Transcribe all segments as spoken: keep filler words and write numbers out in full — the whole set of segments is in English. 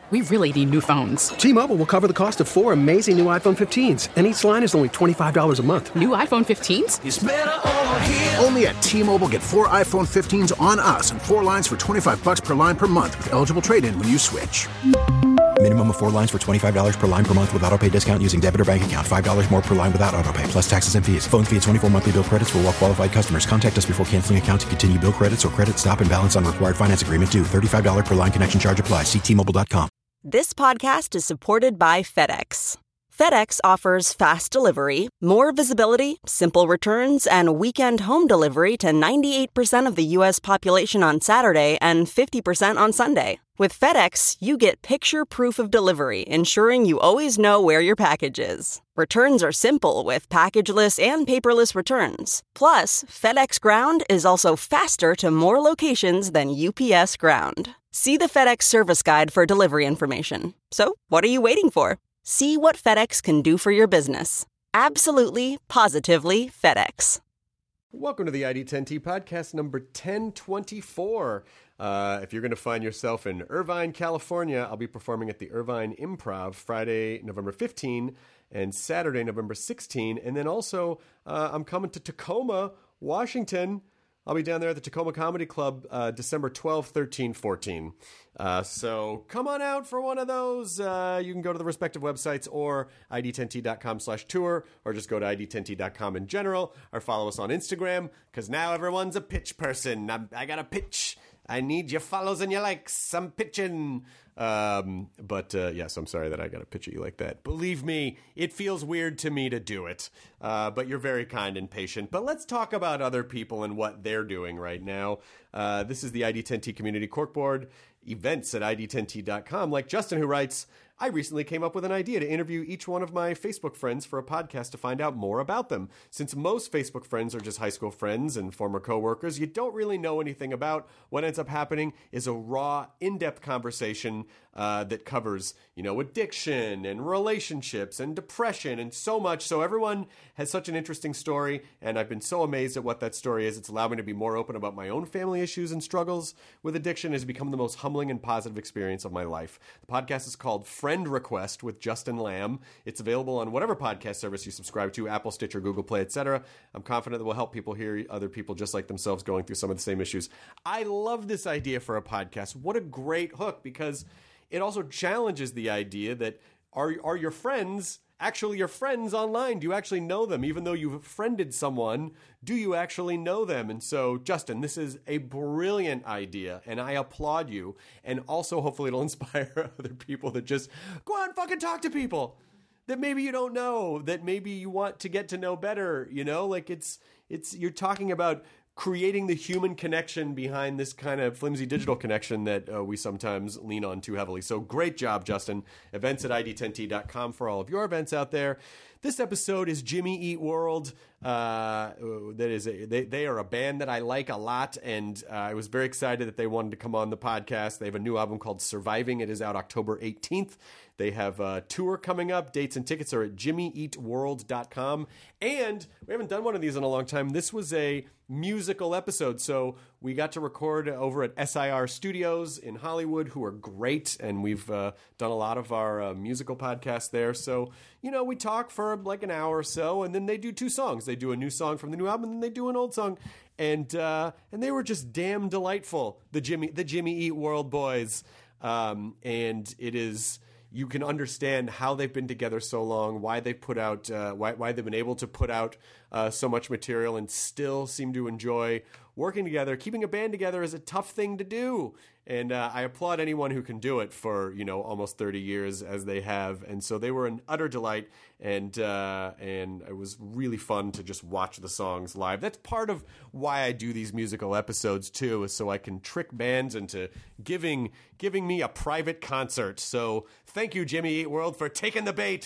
We really need new phones. T-Mobile will cover the cost of four amazing new iPhone fifteens, and each line is only twenty-five dollars a month. New iPhone fifteens? It's better over here. Only at T-Mobile, get four iPhone fifteens on us and four lines for twenty-five dollars per line per month with eligible trade-in when you switch. Minimum of four lines for twenty-five dollars per line per month with autopay discount using debit or bank account. five dollars more per line without autopay, plus taxes and fees. Phone fee at twenty-four monthly bill credits for well-qualified customers. Contact us before canceling account to continue bill credits or credit stop and balance on required finance agreement due. thirty-five dollars per line connection charge applies. See T Mobile dot com. This podcast is supported by FedEx. FedEx offers fast delivery, more visibility, simple returns, and weekend home delivery to ninety-eight percent of the U S population on Saturday and fifty percent on Sunday. With FedEx, you get picture proof of delivery, ensuring you always know where your package is. Returns are simple with packageless and paperless returns. Plus, FedEx Ground is also faster to more locations than U P S Ground. See the FedEx service guide for delivery information. So, what are you waiting for? See what FedEx can do for your business. Absolutely, positively FedEx. Welcome to the I D ten T podcast number ten twenty-four. Uh, if you're going to find yourself in Irvine, California, I'll be performing at the Irvine Improv Friday, November fifteenth and Saturday, November sixteenth. And then also, uh, I'm coming to Tacoma, Washington. I'll be down there at the Tacoma Comedy Club uh, December twelfth, thirteenth, fourteenth. Uh, so come on out for one of those. Uh, you can go to the respective websites or I D ten T dot com slash tour, or just go to I D ten T dot com in general, or follow us on Instagram, because now everyone's a pitch person. I'm, I got a pitch. I need your follows and your likes. I'm pitching. Um, but uh, yes, I'm sorry that I got to pitch at you like that. Believe me, it feels weird to me to do it. Uh, but you're very kind and patient. But let's talk about other people and what they're doing right now. Uh, this is the I D ten T Community Corkboard, events at I D ten T dot com. Like Justin, who writes, I recently came up with an idea to interview each one of my Facebook friends for a podcast to find out more about them. Since most Facebook friends are just high school friends and former coworkers, you don't really know anything about. What ends up happening is a raw, in-depth conversation uh, that covers, you know, addiction and relationships and depression and so much. So everyone has such an interesting story, and I've been so amazed at what that story is. It's allowed me to be more open about my own family issues and struggles with addiction. It has become the most humbling and positive experience of my life. The podcast is called Friend Request with Justin Lamb. It's available on whatever podcast service you subscribe to, Apple, Stitcher, Google Play, et cetera. I'm confident that will help people hear other people just like themselves going through some of the same issues. I love this idea for a podcast. What a great hook, because it also challenges the idea that are, are your friends actually your friends online? Do you actually know them? Even though you've friended someone, do you actually know them? And so, Justin, this is a brilliant idea, and I applaud you. And also, hopefully, it'll inspire other people that just go out and fucking talk to people that maybe you don't know, that maybe you want to get to know better. You know, like it's it's you're talking about creating the human connection behind this kind of flimsy digital connection that uh, we sometimes lean on too heavily. So great job, Justin. Events at I D ten T dot com for all of your events out there. This episode is Jimmy Eat World. Uh, that is a, they, they are a band that I like a lot, and uh, I was very excited that they wanted to come on the podcast. They have a new album called Surviving. It is out October eighteenth. They have a tour coming up. Dates and tickets are at jimmy eat world dot com. And we haven't done one of these in a long time. This was a musical episode, so we got to record over at S I R Studios in Hollywood, who are great, and we've uh, done a lot of our uh, musical podcasts there. So, you know, we talk for like an hour or so, and then they do two songs. They do a new song from the new album, and then they do an old song, and uh, and they were just damn delightful. The Jimmy the Jimmy Eat World boys, um, and it is. You can understand how they've been together so long, why they put out, uh, why why they've been able to put out uh, so much material and still seem to enjoy working together. Keeping a band together is a tough thing to do, and uh, I applaud anyone who can do it for, you know, almost thirty years as they have. And so they were an utter delight, and uh, and it was really fun to just watch the songs live. That's part of why I do these musical episodes too, is so I can trick bands into giving giving me a private concert. So thank you, Jimmy Eat World, for taking the bait.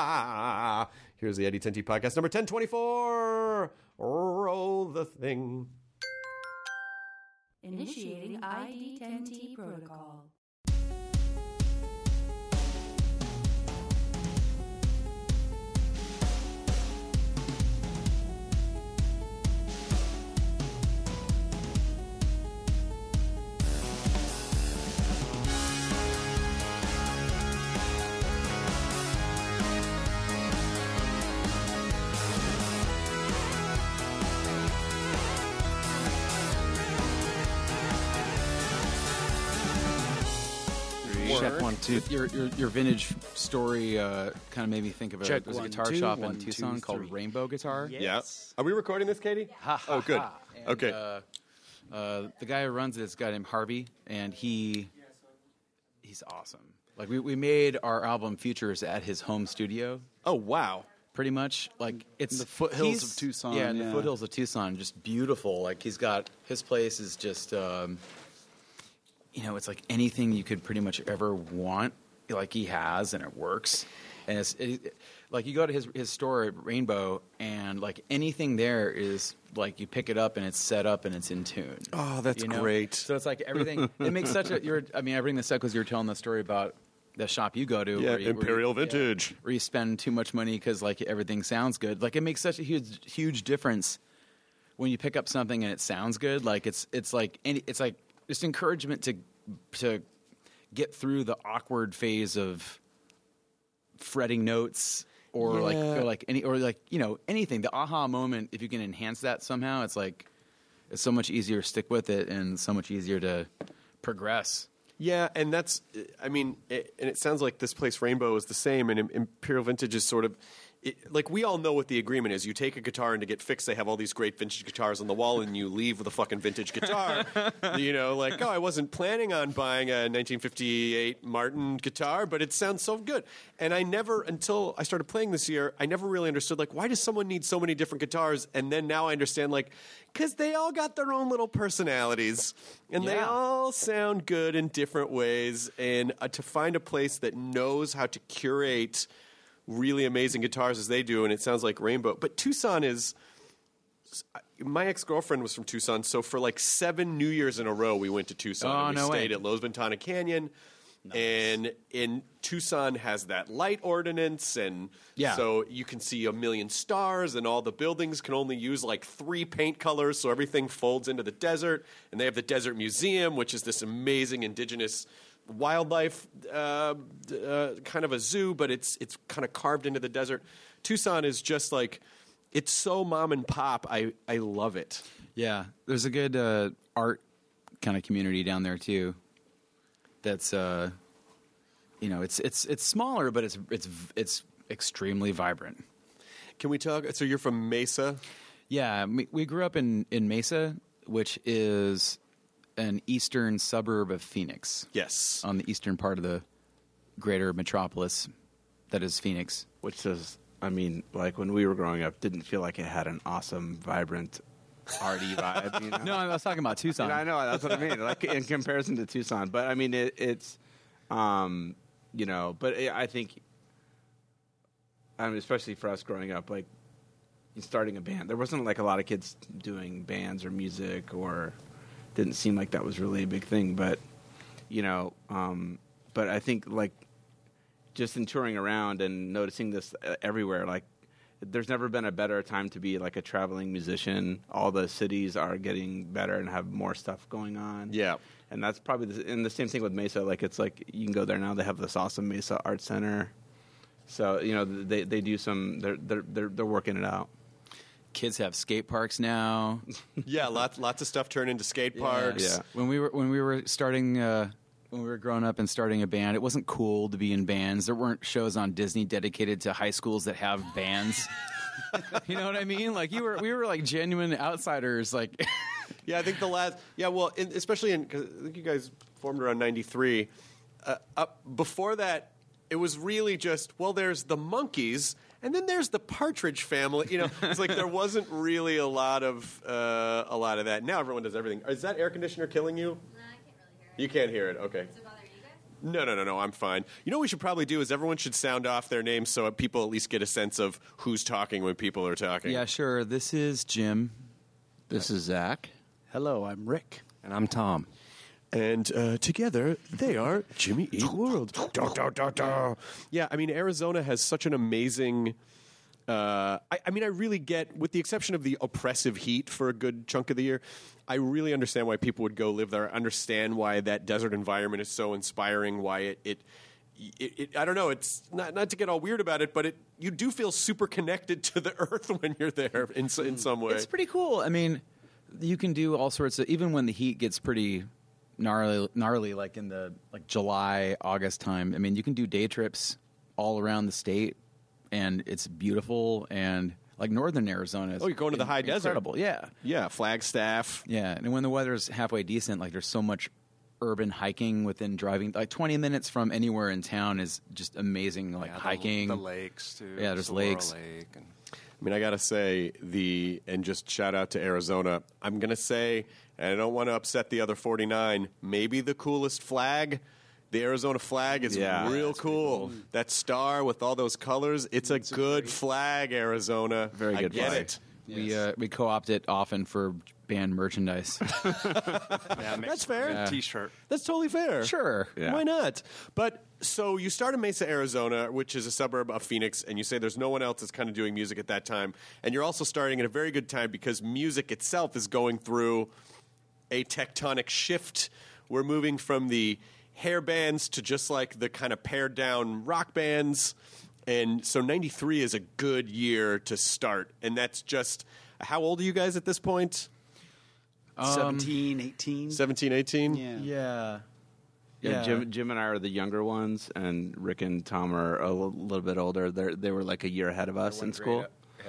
Mwah! Here's the I D ten T podcast number ten twenty-four. Roll the thing. Initiating I D ten T protocol. three. Check one, two. Your your, your vintage story uh, kind of made me think of a, Check there's a one, guitar two, shop one, in two, Tucson called three. Rainbow Guitar. Yes. Yeah. Are we recording this, Katie? Ha, ha, oh, good. ha. And, Okay. Uh, uh, the guy who runs it is a guy named Harvey, and he he's awesome. Like we, we made our album Futures at his home studio. Oh, wow. Pretty much, like it's the foothills he's- of Tucson, Yeah, in yeah. the foothills of Tucson, just beautiful. Like he's got his place is just, um, you know, it's like anything you could pretty much ever want. Like he has, and it works. And it's it, like you go to his his store at Rainbow, and like anything there is like you pick it up and it's set up and it's in tune. Oh, that's You know? great. So it's like everything. It makes such a. You're. I mean, I bring this up because you're telling the story about the shop you go to. Yeah, where you, Imperial where you, Vintage. Yeah, where you spend too much money because like everything sounds good. Like it makes such a huge huge difference when you pick up something and it sounds good. Like it's it's like any, it's like just encouragement to to get through the awkward phase of fretting notes. Or like, Yeah. or like any, or like you know, anything. The aha moment, if you can enhance that somehow, it's like it's so much easier to stick with it and so much easier to progress. Yeah, and that's, I mean, it, and it sounds like this place, Rainbow, is the same, and Im- Imperial Vintage is sort of, it, like, we all know what the agreement is. You take a guitar, and to get fixed, they have all these great vintage guitars on the wall, and you leave with a fucking vintage guitar. You know, like, oh, I wasn't planning on buying a nineteen fifty-eight Martin guitar, but it sounds so good. And I never, until I started playing this year, I never really understood, like, why does someone need so many different guitars? And then now I understand, like, because they all got their own little personalities, and they Yeah. all sound good in different ways. And uh, to find a place that knows how to curate really amazing guitars as they do, and it sounds like Rainbow. But Tucson is... My ex-girlfriend was from Tucson, so for like seven New Years in a row, we went to Tucson. Oh, and we no way. stayed at Los Ventana Canyon. And in Tucson has that light ordinance, and Yeah. so you can see a million stars, and all the buildings can only use like three paint colors, so everything folds into the desert. And they have the Desert Museum, which is this amazing indigenous wildlife uh, uh, kind of a zoo, but it's it's kind of carved into the desert. Tucson is just like, it's so mom and pop. I, I love it. Yeah, there's a good uh, art kind of community down there too. That's uh, you know, it's it's it's smaller, but it's it's it's extremely vibrant. Can we talk? So you're from Mesa? Yeah, we, we grew up in in Mesa, which is an eastern suburb of Phoenix. Yes. On the eastern part of the greater metropolis that is Phoenix. Which is, I mean, like when we were growing up, didn't feel like it had an awesome, vibrant, arty vibe. You know? No, I was talking about Tucson. Yeah, I know, that's what I mean. Like in comparison to Tucson, but I mean, it, it's, um, you know, but it, I think, I mean, especially for us growing up, like starting a band, there wasn't like a lot of kids doing bands or music, or didn't seem like that was really a big thing. But you know, um, but I think like just in touring around and noticing this uh, everywhere, like. There's never been a better time to be like a traveling musician. All the cities are getting better and have more stuff going on. Yeah. And that's probably the, and the same thing with Mesa. Like it's like you can go there now. They have this awesome Mesa Art Center. So you know they they do some. They're they're they're, they're working it out. Kids have skate parks now. Yeah, lots lots of stuff turned into skate parks. Yeah. When we were when we were starting uh, when we were growing up and starting a band, it wasn't cool to be in bands. There weren't shows on Disney dedicated to high schools that have bands. You know what I mean? Like you were we were like genuine outsiders. Like Yeah, I think the last. Yeah, well, in, especially in. 'Cause I think you guys formed around ninety-three. Uh, up before that, it was really just, well, there's the Monkees, and then there's the Partridge Family. You know, it's like there wasn't really a lot of uh, a lot of that. Now everyone does everything. Is that air conditioner killing you? No, I can't really hear it. You can't hear it. Okay. Does it bother you guys? No, no, no, no. I'm fine. You know what we should probably do is everyone should sound off their names so people at least get a sense of who's talking when people are talking. yeah, sure. This is Jim. This is Zach. Hello, I'm Rick. And I'm Tom. And uh, together, they are Jimmy Eat World. Da, da, da, da. Yeah, I mean, Arizona has such an amazing... Uh, I, I mean, I really get, with the exception of the oppressive heat for a good chunk of the year, I really understand why people would go live there. I understand why that desert environment is so inspiring, why it... it It, it, I don't know. It's not not to get all weird about it, but it you do feel super connected to the earth when you're there in in some way. It's pretty cool. I mean, you can do all sorts of, even when the heat gets pretty gnarly, gnarly like in the like July, August time. I mean, you can do day trips all around the state, and it's beautiful. And like northern Arizona is Oh, you're going to the in- high desert. incredible. Yeah, Yeah, Flagstaff. yeah. And when the weather's halfway decent, like there's so much urban hiking within driving. Like twenty minutes from anywhere in town is just amazing. Like Yeah, the- hiking, the lakes too. Yeah, there's Saguaro lakes. Lake and I mean, I gotta say the and just shout out to Arizona. I'm gonna say, and I don't want to upset the other forty-nine. Maybe the coolest flag, the Arizona flag, is Yeah. real That's cool. That star with all those colors. It's a good flag, Arizona. Very good I get flag. it. we uh, we co-opt it often for band merchandise. yeah, That's fair. Yeah. T-shirt. That's totally fair. Sure. Yeah. Why not? But so you start in Mesa, Arizona, which is a suburb of Phoenix, and you say there's no one else that's kind of doing music at that time. And you're also starting at a very good time because music itself is going through a tectonic shift. We're moving from the hair bands to just like the kind of pared down rock bands. And so ninety-three is a good year to start. And that's just, how old are you guys at this point? seventeen, eighteen seventeen, eighteen? Yeah. Yeah. Yeah, Yeah. Jim, Jim and I are the younger ones, and Rick and Tom are a little, little bit older. They they were like a year ahead of us in school.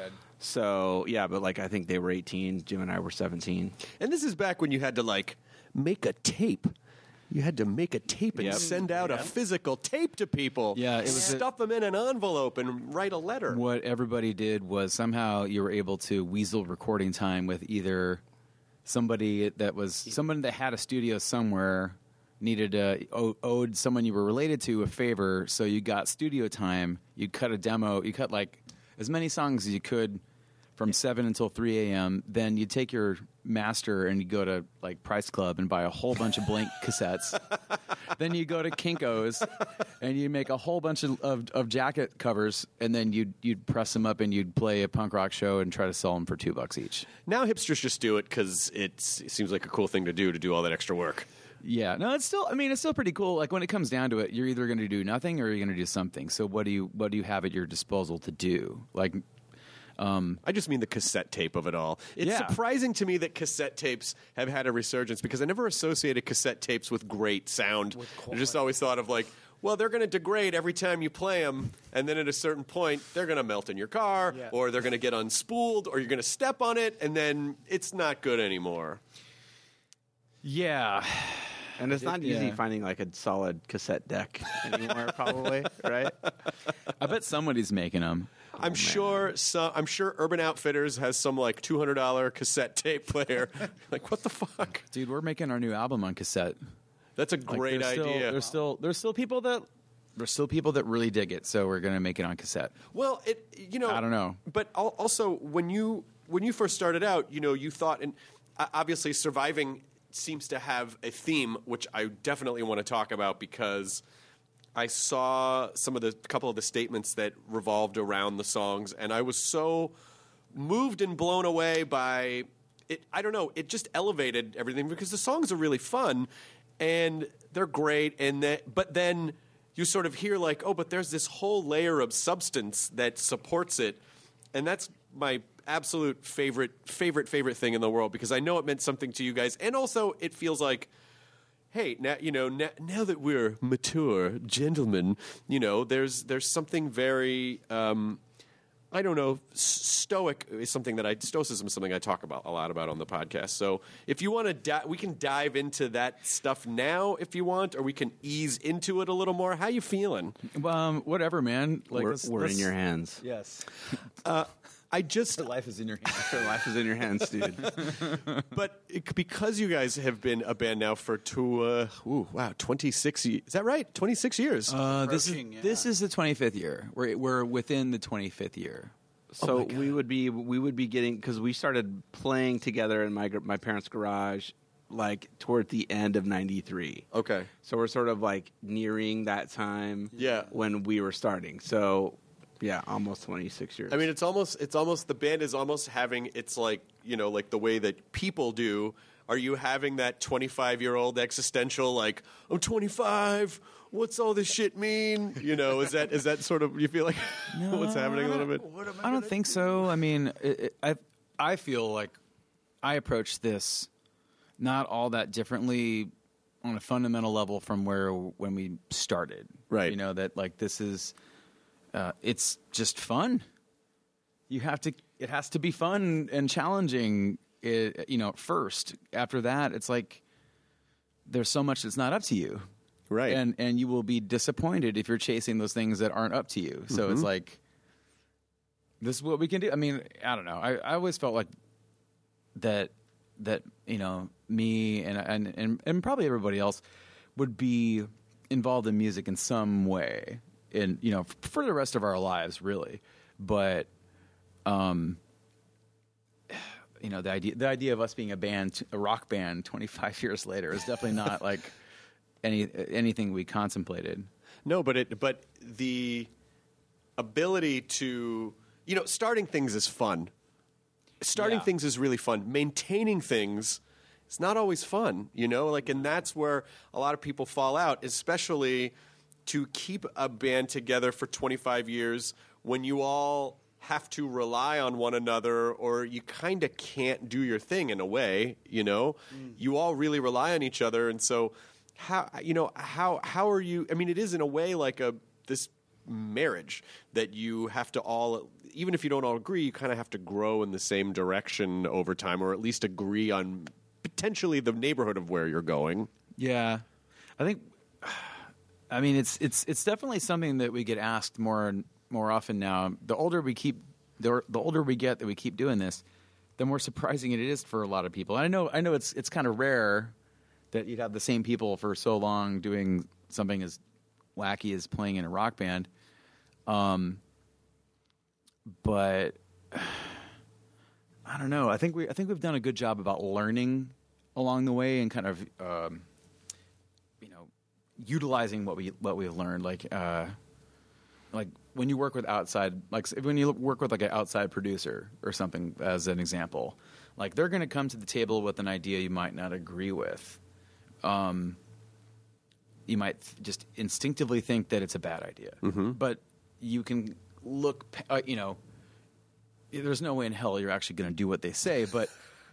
So yeah, but like I think they were eighteen. Jim and I were seventeen. And this is back when you had to like make a tape. You had to make a tape and Yep. send out a physical tape to people. Yeah, it was a- stuff them in an envelope and write a letter. What everybody did was somehow you were able to weasel recording time with either somebody that was someone that had a studio somewhere, needed a, o- owed someone you were related to a favor, so you got studio time. You cut a demo. You cut like as many songs as you could from seven until three a.m. Then you take your master and you go to like Price Club and buy a whole bunch of blank cassettes. Then you go to Kinko's and you make a whole bunch of, of, of jacket covers, and then you'd you'd press them up and you'd play a punk rock show and try to sell them for two bucks each. Now hipsters just do it because it seems like a cool thing to do to do all that extra work. Yeah, no, it's still. I mean, it's still pretty cool. Like when it comes down to it, you're either going to do nothing or you're going to do something. So what do you what do you have at your disposal to do? Like. Um, I just mean the cassette tape of it all. It's Yeah. surprising to me that cassette tapes have had a resurgence because I never associated cassette tapes with great sound. I just always thought of like, well, they're going to degrade every time you play them, and then at a certain point, they're going to melt in your car, Yeah. or they're going to get unspooled, or you're going to step on it, and then it's not good anymore. Yeah. And it's not easy Yeah. finding like a solid cassette deck anymore, probably, right? I bet somebody's making them. I'm sure. So, I'm sure Urban Outfitters has some like two hundred dollar cassette tape player. Like, what the fuck, dude? We're making our new album on cassette. That's a Like, great there's idea. Still, there's still there's still people that there's still people that really dig it. So we're gonna make it on cassette. Well, it you know I don't know. but al- also when you when you first started out, you know, you thought, and uh, obviously surviving seems to have a theme, which I definitely want to talk about because I saw some of the couple of the statements that revolved around the songs, and I was so moved and blown away by it. I don't know, it just elevated everything because the songs are really fun and they're great, and that, but then you sort of hear like, oh, but there's this whole layer of substance that supports it, and that's my absolute favorite, favorite, favorite thing in the world because I know it meant something to you guys, and also it feels like, hey, now you know, now, now that we're mature gentlemen, you know, there's there's something very, um, I don't know, s- stoic is something that I stoicism is something I talk about a lot about on the podcast. So if you want to, di- we can dive into that stuff now if you want, or we can ease into it a little more. How you feeling? Um, whatever, man. Like we're let's- we're let's- in your hands. Yes. Uh, I just Life is in your hands. Your life is in your hands, dude. But it, because you guys have been a band now for two, uh, ooh, wow, twenty-six years. Is that right? twenty-six years. Uh, this is Approaching, yeah. this is the twenty-fifth year. We're we're within the twenty-fifth year. So we would be we would be getting because we started playing together in my gr- my parents' garage like toward the end of ninety-three. Okay. So we're sort of like nearing that time Yeah. when we were starting. So yeah, almost twenty-six years. I mean, it's almost, it's almost, the band is almost having, it's like, you know, like the way that people do. Are you having that twenty-five-year-old existential, like, I'm twenty-five, what's all this shit mean? You know, is that, is that sort of, you feel like what's happening a little bit? I don't think so. I mean, it, it, I I feel like I approach this not all that differently on a fundamental level from where when we started. Right. You know, that like this is uh, it's just fun. You have to it has to be fun and challenging, it, you know, first. After that, it's like there's so much that's not up to you. Right. And and you will be disappointed if you're chasing those things that aren't up to you. So Mm-hmm. it's like this is what we can do. I mean, I don't know. I, I always felt like that that, you know, me and, and and and probably everybody else would be involved in music in some way in, you know, for the rest of our lives, really. But um you know, the idea the idea of us being a band, a rock band twenty-five years later is definitely not like any anything we contemplated. No, but it but the ability to, you know, starting things is fun. Starting Yeah. things is really fun. Maintaining things is not always fun, you know? Like, and that's where a lot of people fall out, especially to keep a band together for twenty-five years when you all have to rely on one another, or you kind of can't do your thing in a way, you know? Mm. You all really rely on each other, and so how, you know, how how are you, I mean, it is in a way like a this marriage that you have to all, even if you don't all agree, you kind of have to grow in the same direction over time, or at least agree on potentially the neighborhood of where you're going. Yeah, I think. I mean, it's it's it's definitely something that we get asked more and more often now. The older we keep, the, the older we get that we keep doing this, the more surprising it is for a lot of people. And I know I know it's it's kind of rare that you'd have the same people for so long doing something as wacky as playing in a rock band. Um, but I don't know. I think we I think we've done a good job about learning along the way and kind of um, you know, utilizing what we what we've learned. Like uh, like when you work with outside, like when you work with like an outside producer or something, as an example, like they're going to come to the table with an idea you might not agree with. Um, you might th- just instinctively think that it's a bad idea, mm-hmm. but you can look, uh, you know, there's no way in hell you're actually going to do what they say, but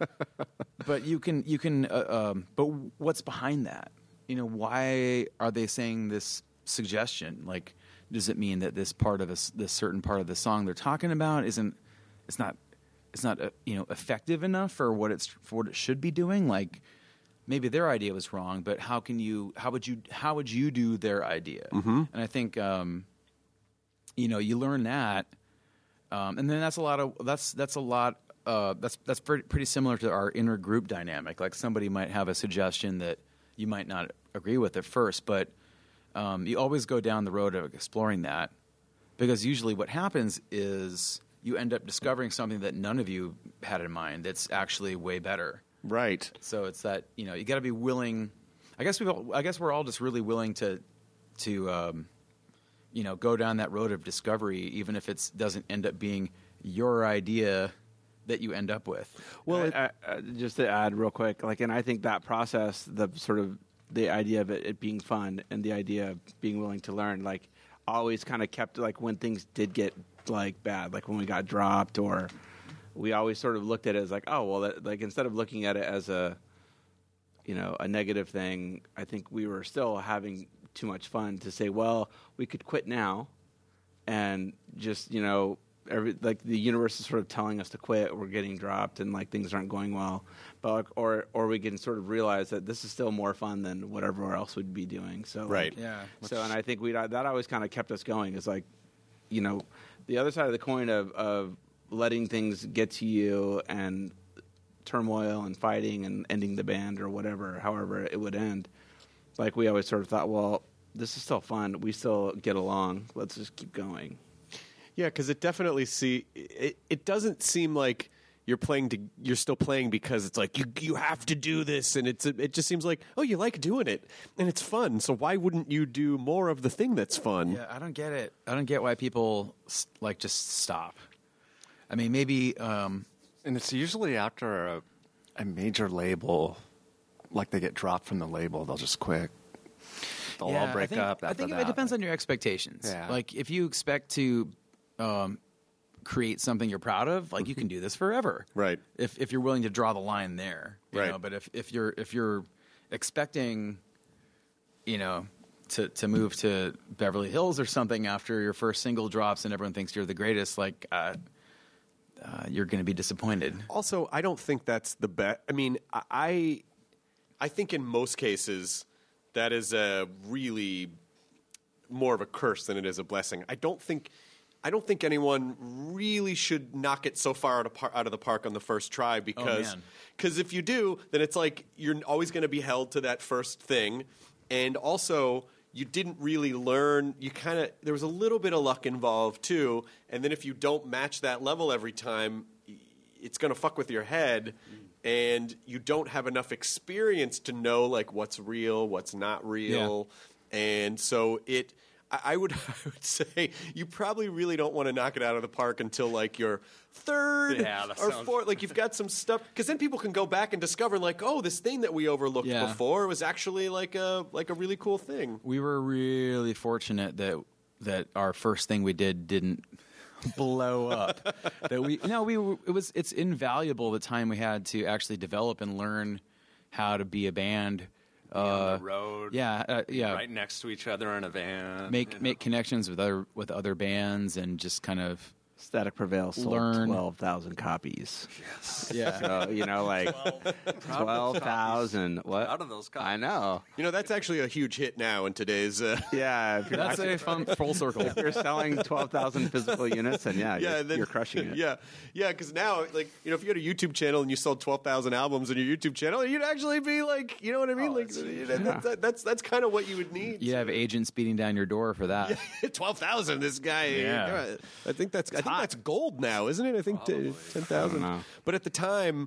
but you can you can. Uh, um, but what's behind that? You know, why are they saying this suggestion? Like, does it mean that this part of this this certain part of the song they're talking about isn't it's not it's not uh, you know, effective enough for what it's for what it should be doing? Like, maybe their idea was wrong, but how can you how would you how would you do their idea? Mm-hmm. And I think um, you know, you learn that, um, and then that's a lot of that's that's a lot uh, that's that's pretty, pretty similar to our inner group dynamic. Like somebody might have a suggestion that you might not agree with at first, but um, you always go down the road of exploring that, because usually what happens is you end up discovering something that none of you had in mind that's actually way better. Right. So it's that, you know, you got to be willing. I guess we I guess we're all just really willing to to um, you know, go down that road of discovery, even if it doesn't end up being your idea that you end up with. Well, I, I, I, just to add real quick, like, and I think that process, the sort of the idea of it, it being fun and the idea of being willing to learn, like, always kind of kept, like, when things did get like bad, like when we got dropped, or we always sort of looked at it as like, oh, well, that, like, instead of looking at it as a, you know, a negative thing, I think we were still having too much fun to say, well, we could quit now and just, you know, every, like the universe is sort of telling us to quit, we're getting dropped and like things aren't going well, but like, or or we can sort of realize that this is still more fun than whatever else would be doing. So right, like, yeah. So and I think we that always kind of kept us going. Is like, you know, the other side of the coin of of letting things get to you and turmoil and fighting and ending the band or whatever, however it would end. Like we always sort of thought, well, this is still fun. We still get along. Let's just keep going. Yeah, because it definitely see it. It doesn't seem like you're playing to. You're still playing because it's like you you have to do this, and it's it just seems like, oh, you like doing it and it's fun. So why wouldn't you do more of the thing that's fun? Yeah, I don't get it. I don't get why people like just stop. I mean, maybe, um, and it's usually after a, a major label, like they get dropped from the label, they'll just quit. They'll yeah, all break I think, up. After I think that. it depends on your expectations. Yeah. Like if you expect to um, create something you're proud of, like you can do this forever. Right. If if you're willing to draw the line there, you right. know? But if, if you're if you're expecting you know, to to move to Beverly Hills or something after your first single drops and everyone thinks you're the greatest, like uh, uh, you're going to be disappointed. Also, I don't think that's the best. I mean, I I think in most cases that is a really more of a curse than it is a blessing. I don't think I don't think anyone really should knock it so far out of, par- out of the park on the first try because because if you do, then it's like you're always going to be held to that first thing, and also you didn't really learn. You kind of there was a little bit of luck involved too, and then if you don't match that level every time, it's going to fuck with your head, and you don't have enough experience to know like what's real, what's not real, yeah. and so it. I would, I would say you probably really don't want to knock it out of the park until like your third yeah, or sounds... fourth. Like you've got some stuff because then people can go back and discover like, oh, this thing that we overlooked yeah. before was actually like a like a really cool thing. We were really fortunate that that our first thing we did didn't blow up. that we no, we it was it's invaluable the time we had to actually develop and learn how to be a band. Uh, on the road, yeah, uh, yeah, right next to each other in a van. Make you know? make connections with other with other bands and just kind of Static Prevail sold learn twelve thousand copies. Yes, yeah. So you know, like twelve thousand. What out of those copies? I know. You know, that's actually a huge hit now in today's. Uh, yeah, if you're that's a fun full circle. If you're selling twelve thousand physical units, and yeah, yeah, you're, then, you're crushing it. Yeah, yeah, because now, like, you know, if you had a YouTube channel and you sold twelve thousand albums on your YouTube channel, you'd actually be like, you know what I mean? Oh, like, that's you know, that, that, that's that's kind of what you would need. You have agents beating down your door for that. Yeah, twelve thousand. This guy. Yeah. I think that's. It's I think hot. That's gold now, isn't it? I think t- ten thousand. But at the time,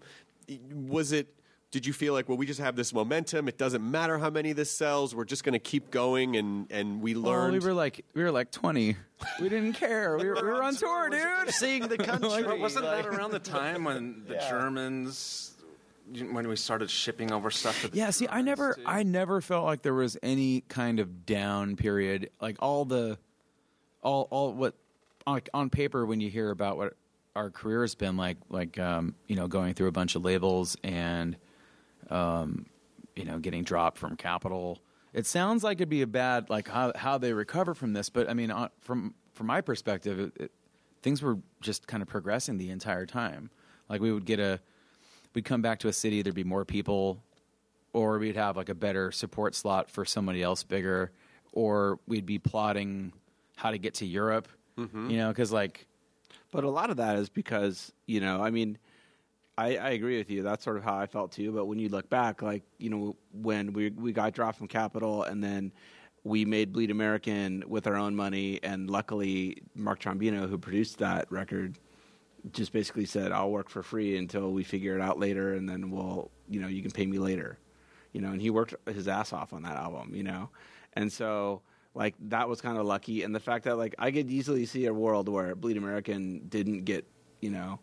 was it? Did you feel like, well, we just have this momentum? It doesn't matter how many this sells. We're just going to keep going, and, and we learned. Oh, we were like we were like twenty. We didn't care. We were, we were on tour, dude. Seeing the country. But wasn't that around the time when the yeah. Germans, when we started shipping over stuff to the Yeah, see, I never, too? I never felt like there was any kind of down period. Like all the, all, all what, on, on paper, when you hear about what our career has been like, like um, you know, going through a bunch of labels and, um, you know, getting dropped from Capitol. It sounds like it'd be a bad, like how how they recover from this. But I mean, uh, from from my perspective, it, it, things were just kind of progressing the entire time. Like we would get a, we'd come back to a city, there'd be more people, or we'd have like a better support slot for somebody else bigger, or we'd be plotting how to get to Europe. Mm-hmm. You know, because like, but a lot of that is because you know, I mean. I, I agree with you. That's sort of how I felt too. But when you look back, like, you know, when we we got dropped from Capitol and then we made Bleed American with our own money, and luckily Mark Trombino, who produced that record, just basically said, I'll work for free until we figure it out later, and then we'll, you know, you can pay me later. You know, and he worked his ass off on that album, you know. And so, like, that was kind of lucky. And the fact that, like, I could easily see a world where Bleed American didn't get, you know,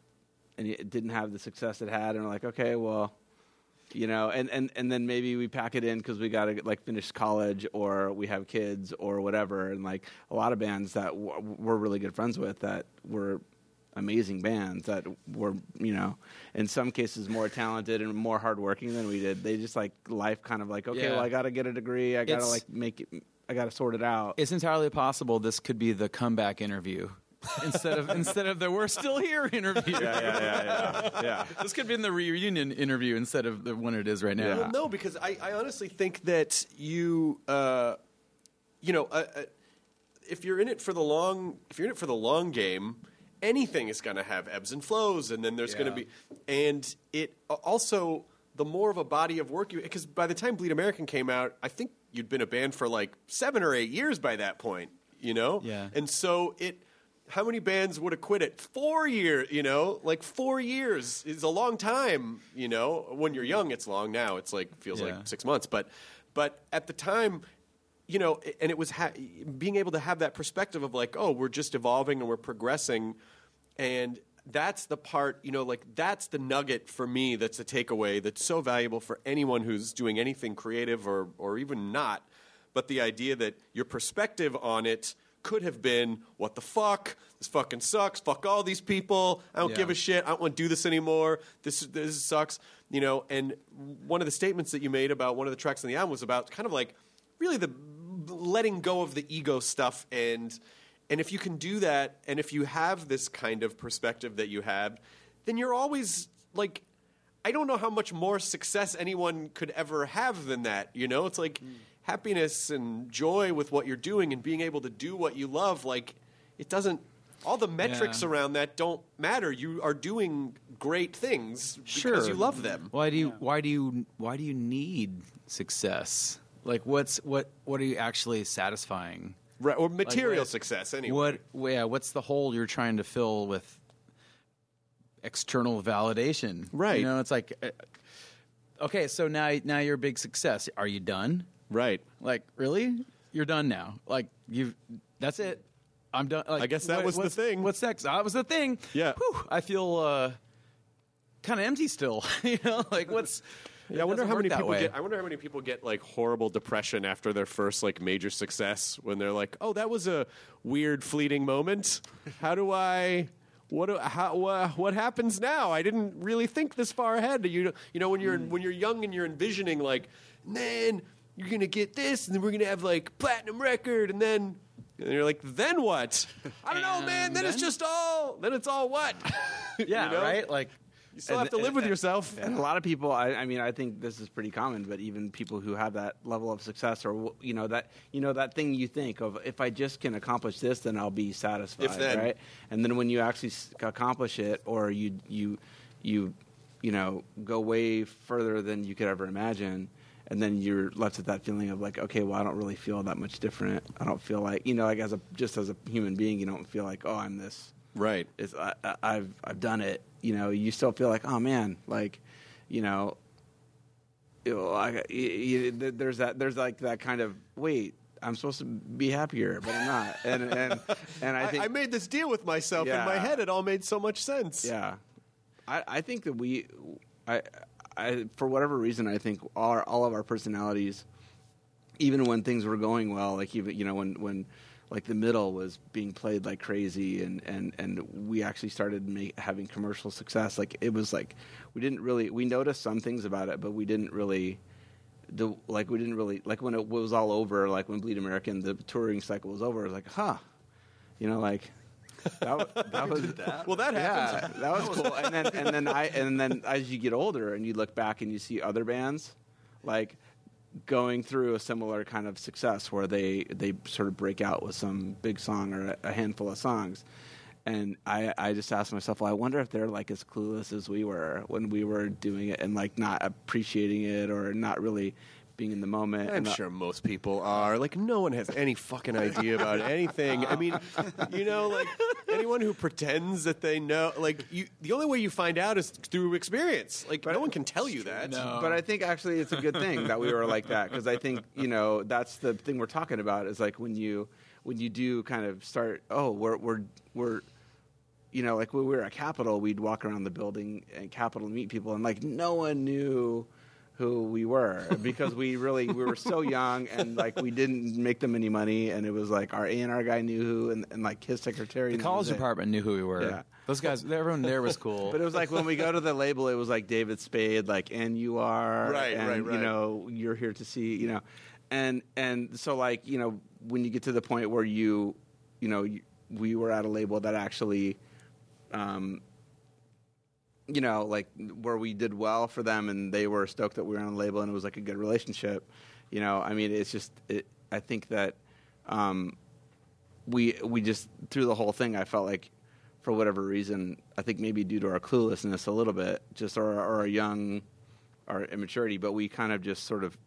and it didn't have the success it had, and we're like, okay, well, you know, and, and, and then maybe we pack it in because we got to like finish college, or we have kids, or whatever. And like a lot of bands that w- we're really good friends with that were amazing bands that were, you know, in some cases more talented and more hardworking than we did. They just like life kind of like, okay, yeah. well, I got to get a degree, I got to like make it, I got to sort it out. It's entirely possible this could be the comeback interview. instead of instead of the "we're still here" interview. Yeah, yeah, yeah, yeah. yeah. This could be in the reunion interview instead of the one it is right now. Yeah. Well, no, because I, I honestly think that you, uh, you know, uh, uh, if you're in it for the long, if you're in it for the long game, anything is going to have ebbs and flows, and then there's yeah. going to be, and it also the more of a body of work you, because by the time Bleed American came out, I think you'd been a band for like seven or eight years by that point, you know, yeah, and so it. How many bands would have quit it? Four years, you know? Like, four years is a long time, you know? When you're young, it's long. Now it's like, feels yeah. like six months. But but at the time, you know, and it was ha- being able to have that perspective of like, oh, we're just evolving and we're progressing. And that's the part, you know, like, that's the nugget for me that's the takeaway that's so valuable for anyone who's doing anything creative or or even not. But the idea that your perspective on it could have been, what the fuck? This fucking sucks. Fuck all these people. I don't yeah. give a shit. I don't want to do this anymore. This this sucks. You know, and one of the statements that you made about one of the tracks on the album was about kind of like really the letting go of the ego stuff, and and if you can do that, and if you have this kind of perspective that you have, then you're always like, I don't know how much more success anyone could ever have than that. You know, it's like mm. happiness and joy with what you're doing and being able to do what you love. Like, it doesn't. All the metrics yeah. around that don't matter. You are doing great things because sure. you love them. Why do you? Yeah. Why do you? Why do you need success? Like, what's what? What are you actually satisfying? Right, or material like what, success. Anyway, what? Yeah, what's the hole you're trying to fill with external validation? Right. You know, it's like, uh, okay, so now now you're a big success. Are you done? Right. Like, really? You're done now. Like, you've. That's it. I'm done. Like, I guess that what, was the thing. What's next? That was the thing. Yeah. Whew, I feel uh, kind of empty still. You know, like what's. Yeah, I wonder how many people way. get. I wonder how many people get like horrible depression after their first like major success when they're like, "Oh, that was a weird, fleeting moment. How do I? What? Do, how? Uh, what happens now? I didn't really think this far ahead." You, you know, when you're mm. when you're young and you're envisioning like, man, you're gonna get this, and then we're gonna have like platinum record, and then. And you're like, then what? I don't know, man. Then, then it's just all. Then it's all what? Yeah, you know? Right. Like you still and, have to live and, with yourself. And a lot of people. I, I mean, I think this is pretty common. But even people who have that level of success, or you know that you know that thing you think of, if I just can accomplish this, then I'll be satisfied. If then. Right. And then when you actually accomplish it, or you you you you know go way further than you could ever imagine. And then you're left with that feeling of like, okay, well, I don't really feel that much different. I don't feel like, you know, like as a just as a human being, you don't feel like, oh, I'm this. Right. It's, I, I've I've done it. You know, you still feel like, oh man, like, you know, you know I, you, you, there's that there's like that kind of wait. I'm supposed to be happier, but I'm not. And and and I think I, I made this deal with myself yeah. in my head. It all made so much sense. Yeah, I I think that we I. I, for whatever reason, I think all, our, all of our personalities, even when things were going well, like even you know when, when like the middle was being played like crazy, and, and, and we actually started make, having commercial success. Like it was like we didn't really we noticed some things about it, but we didn't really do like we didn't really like when it was all over. Like when Bleed American, the touring cycle was over. It was like, huh, you know, like. That, that was that? Well, that happens. Yeah, that was cool. And then, and then I, and then as you get older and you look back and you see other bands, like going through a similar kind of success where they they sort of break out with some big song or a, a handful of songs, and I I just asked myself, well, I wonder if they're like as clueless as we were when we were doing it and like not appreciating it or not really. Being in the moment. I'm and sure most people are. Like, no one has any fucking idea about anything. I mean, you know, like, anyone who pretends that they know, like, you, the only way you find out is through experience. Like, but no one can tell you that. No. But I think, actually, it's a good thing that we were like that, because I think, you know, that's the thing we're talking about, is, like, when you when you do kind of start, oh, we're, we're, we're you know, like, when we were at Capitol, we'd walk around the building at Capitol and meet people, and, like, no one knew who we were, because we really we were so young, and like we didn't make them any money, and it was like our A and R guy knew who, and, and like his secretary. The college department knew who we were. Yeah. Those guys, everyone there was cool. But it was like when we go to the label, it was like David Spade, like and you are right, and, right, right. You know, you're here to see, you know, and and so like you know when you get to the point where you, you know, you, we were at a label that actually. Um, You know, like where we did well for them, and they were stoked that we were on the label, and it was like a good relationship. You know, I mean, it's just, it, I think that um, we we just through the whole thing, I felt like, for whatever reason, I think maybe due to our cluelessness a little bit, just or, or our young, our immaturity, but we kind of just sort of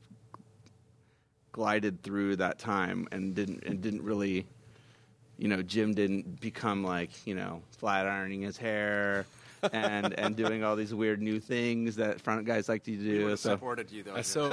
glided through that time and didn't and didn't really, you know, Jim didn't become like you know flat ironing his hair. and and doing all these weird new things that front guys like to do. We so. supported you, though. So,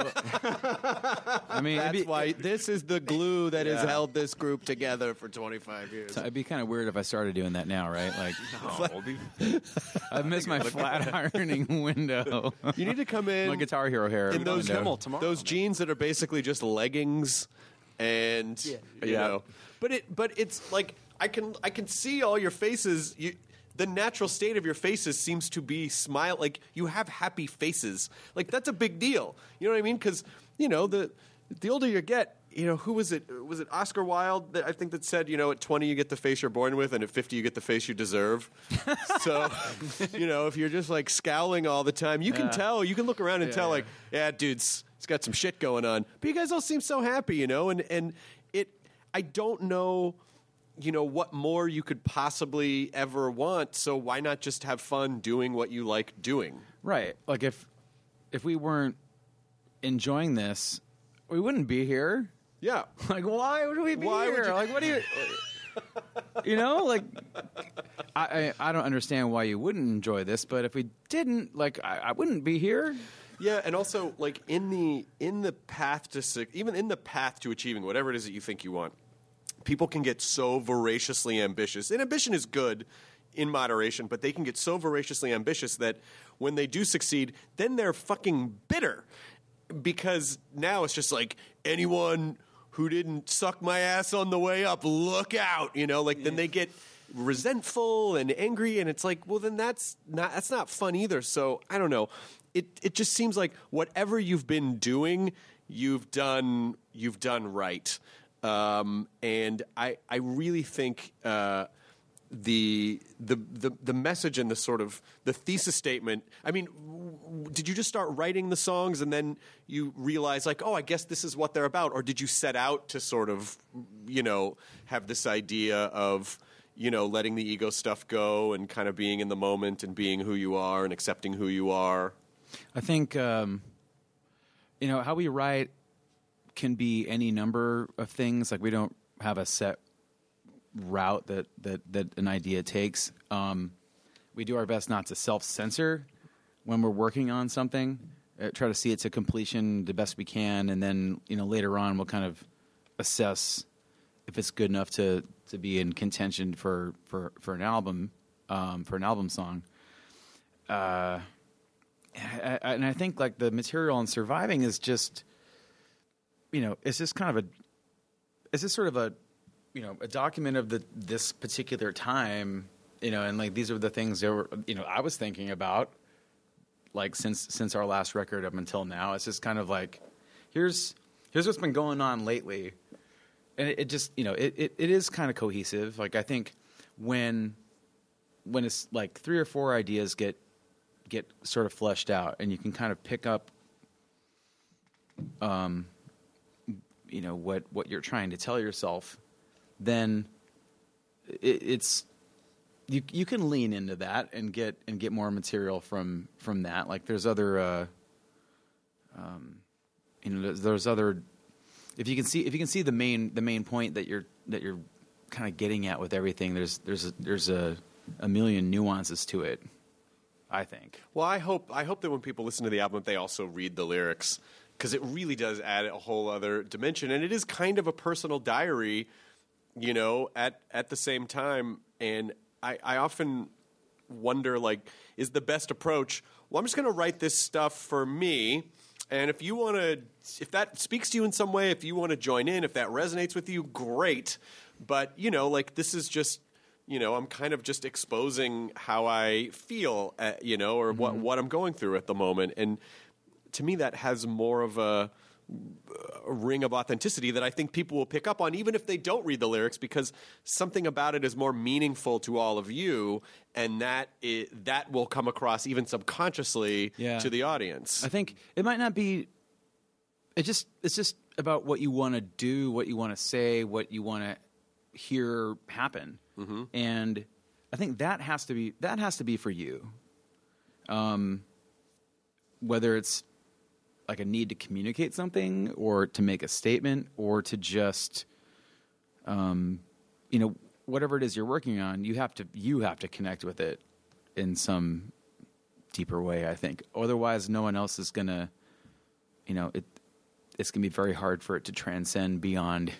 I mean, that's be, why this is the glue that yeah. has held this group together for twenty-five years. So it'd be kind of weird if I started doing that now, right? Like, No. I've missed my flat ironing window. You need to come in my Guitar Hero hair in those window. tomorrow, those jeans that are basically just leggings, and Yeah. you Yeah. know, but it but it's like I can I can see all your faces. You. The natural state of your faces seems to be smile. Like you have happy faces. Like that's a big deal. You know what I mean? Because you know the the older you get, you know, who was it? Was it Oscar Wilde that I think that said, you know, at twenty you get the face you're born with, and at fifty you get the face you deserve. So, you know, if you're just like scowling all the time, you can Yeah. tell. You can look around and Yeah, tell, yeah. like, yeah, dude's he's got some shit going on. But you guys all seem so happy, you know, and and it. I don't know, you know, what more you could possibly ever want. So why not just have fun doing what you like doing? Right. Like if if we weren't enjoying this, we wouldn't be here. Yeah. Like, why would we be Why would here? you- Like, what do you... You know, like, I, I I don't understand why you wouldn't enjoy this, but if we didn't, like, I, I wouldn't be here. Yeah, and also like in the in the path to su- even in the path to achieving whatever it is that you think you want, people can get so voraciously ambitious. And ambition is good in moderation, but they can get so voraciously ambitious that when they do succeed, then they're fucking bitter because now it's just like anyone who didn't suck my ass on the way up, look out, you know, like then they get resentful and angry, and it's like, well, then that's not that's not fun either. So I don't know. It it just seems like whatever you've been doing, you've done you've done right, um, and I I really think uh, the the the the message and the sort of the thesis statement. I mean, w- did you just start writing the songs and then you realize like, oh, I guess this is what they're about, or did you set out to sort of, you know, have this idea of, you know, letting the ego stuff go and kind of being in the moment and being who you are and accepting who you are? I think, um, you know, how we write can be any number of things. Like, we don't have a set route that, that, that an idea takes. Um, we do our best not to self-censor when we're working on something, uh, try to see it to completion the best we can, and then, you know, later on we'll kind of assess if it's good enough to, to be in contention for, for, for an album, um, for an album song. Uh, I, I, and I think like the material on Surviving is just, you know, it's just kind of a, it's just sort of a, you know, a document of the this particular time, you know, and like these are the things that were, you know, I was thinking about, like since since our last record up until now. It's just kind of like, here's here's what's been going on lately, and it, it just, you know, it, it, it is kind of cohesive. Like I think when when it's like three or four ideas get get sort of fleshed out, and you can kind of pick up, um, you know, what what you're trying to tell yourself, then it, it's you you can lean into that and get and get more material from from that. Like there's other, uh, um, you know, there's, there's other. If you can see if you can see the main the main point that you're that you're kind of getting at with everything, there's there's a, there's a a million nuances to it, I think. Well, I hope I hope that when people listen to the album, they also read the lyrics, because it really does add a whole other dimension, and it is kind of a personal diary, you know, at at the same time. And I, I often wonder, like, is the best approach, well, I'm just going to write this stuff for me, and if you want to, if that speaks to you in some way, if you want to join in, if that resonates with you, great. But, you know, like, this is just, you know, I'm kind of just exposing how I feel, uh, you know, or mm-hmm. what what I'm going through at the moment. And to me, that has more of a, a ring of authenticity that I think people will pick up on, even if they don't read the lyrics, because something about it is more meaningful to all of you, and that is, that will come across even subconsciously yeah. to the audience. I think it might not be. It just it's just about what you want to do, what you want to say, what you want to hear happen. Mm-hmm. And I think that has to be that has to be for you. Um, whether it's like a need to communicate something, or to make a statement, or to just, um, you know, whatever it is you're working on, you have to you have to connect with it in some deeper way, I think. Otherwise, no one else is gonna, you know, it it's gonna be very hard for it to transcend beyond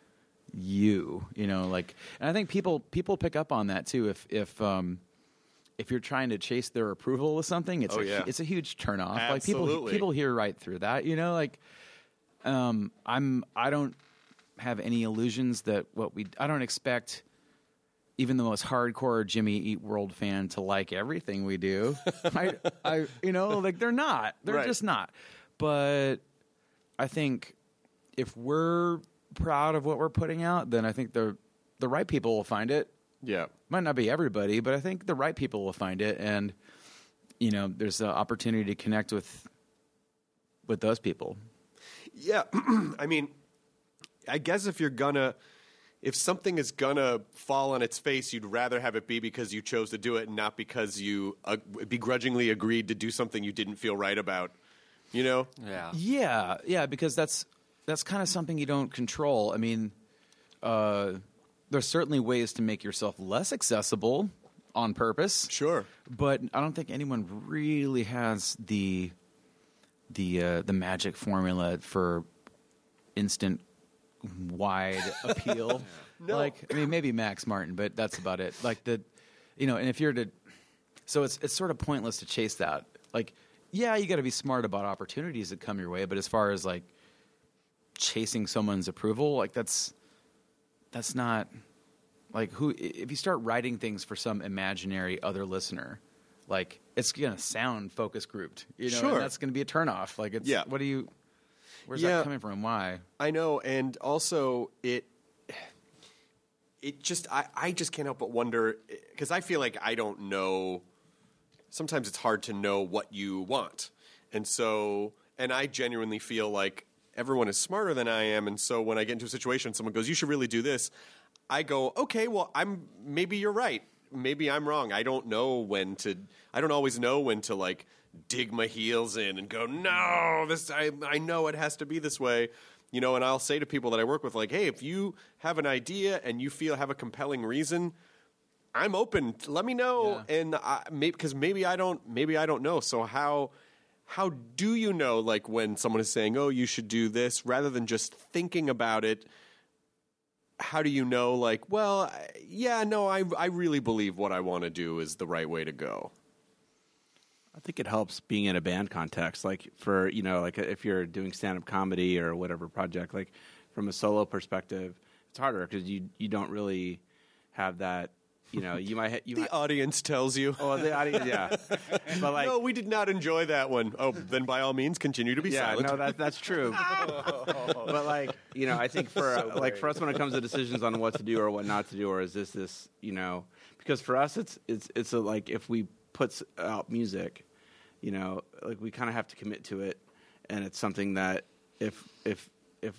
you, you know, like, and I think people people pick up on that too. If if um, if you're trying to chase their approval with something, it's oh, a, yeah. it's a huge turnoff. Absolutely. Like people people hear right through that, you know. Like, um, I'm I don't have any illusions that what we I don't expect even the most hardcore Jimmy Eat World fan to like everything we do. I I you know, like they're not. They're right. just not. But I think if we're proud of what we're putting out, then I think the the right people will find it. Yeah. Might not be everybody, but I think the right people will find it. And, you know, there's an opportunity to connect with with those people. Yeah. I mean, I guess if you're gonna, if something is gonna fall on its face, you'd rather have it be because you chose to do it and not because you uh, begrudgingly agreed to do something you didn't feel right about, you know? Yeah. Yeah, yeah, because that's that's kind of something you don't control. I mean, uh, there's certainly ways to make yourself less accessible on purpose. Sure. But I don't think anyone really has the the uh, the magic formula for instant wide appeal. No. Like, I mean, maybe Max Martin, but that's about it. Like the, you know, and if you're to, so it's it's sort of pointless to chase that. Like, yeah, you got to be smart about opportunities that come your way, but as far as like chasing someone's approval, like that's that's not like who. If you start writing things for some imaginary other listener, like it's gonna sound focus grouped, you know, Sure. and that's gonna be a turnoff. Like, it's Yeah. what do you? Where's Yeah. that coming from? Why? I know, and also it it just I, I just can't help but wonder because I feel like I don't know. Sometimes it's hard to know what you want, and so and I genuinely feel like everyone is smarter than I am, and so when I get into a situation, someone goes, "You should really do this," I go, "Okay, well, I'm maybe you're right. Maybe I'm wrong. I don't know when to. I don't always know when to like." dig my heels in and go, no, this I I know it has to be this way, you know. And I'll say to people that I work with, like, hey, if you have an idea and you feel have a compelling reason, I'm open. Let me know, Yeah. and I, maybe because maybe I don't, maybe I don't know. So how how do you know, like, when someone is saying, oh, you should do this, rather than just thinking about it? How do you know, like, well, yeah, no, I I really believe what I want to do is the right way to go. I think it helps being in a band context, like for, you know, like if you're doing stand-up comedy or whatever project, like from a solo perspective, it's harder because you you don't really have that, you know, you might, ha- you The might, audience tells you. oh, the audience, yeah. But like, no, we did not enjoy that one. Oh, then by all means, continue to be yeah, silent. no, that, that's true. But like, you know, I think for uh, like for us when it comes to decisions on what to do or what not to do, or is this this, you know, because for us it's it's it's a, like if we put out music, you know, like we kind of have to commit to it, and it's something that if if if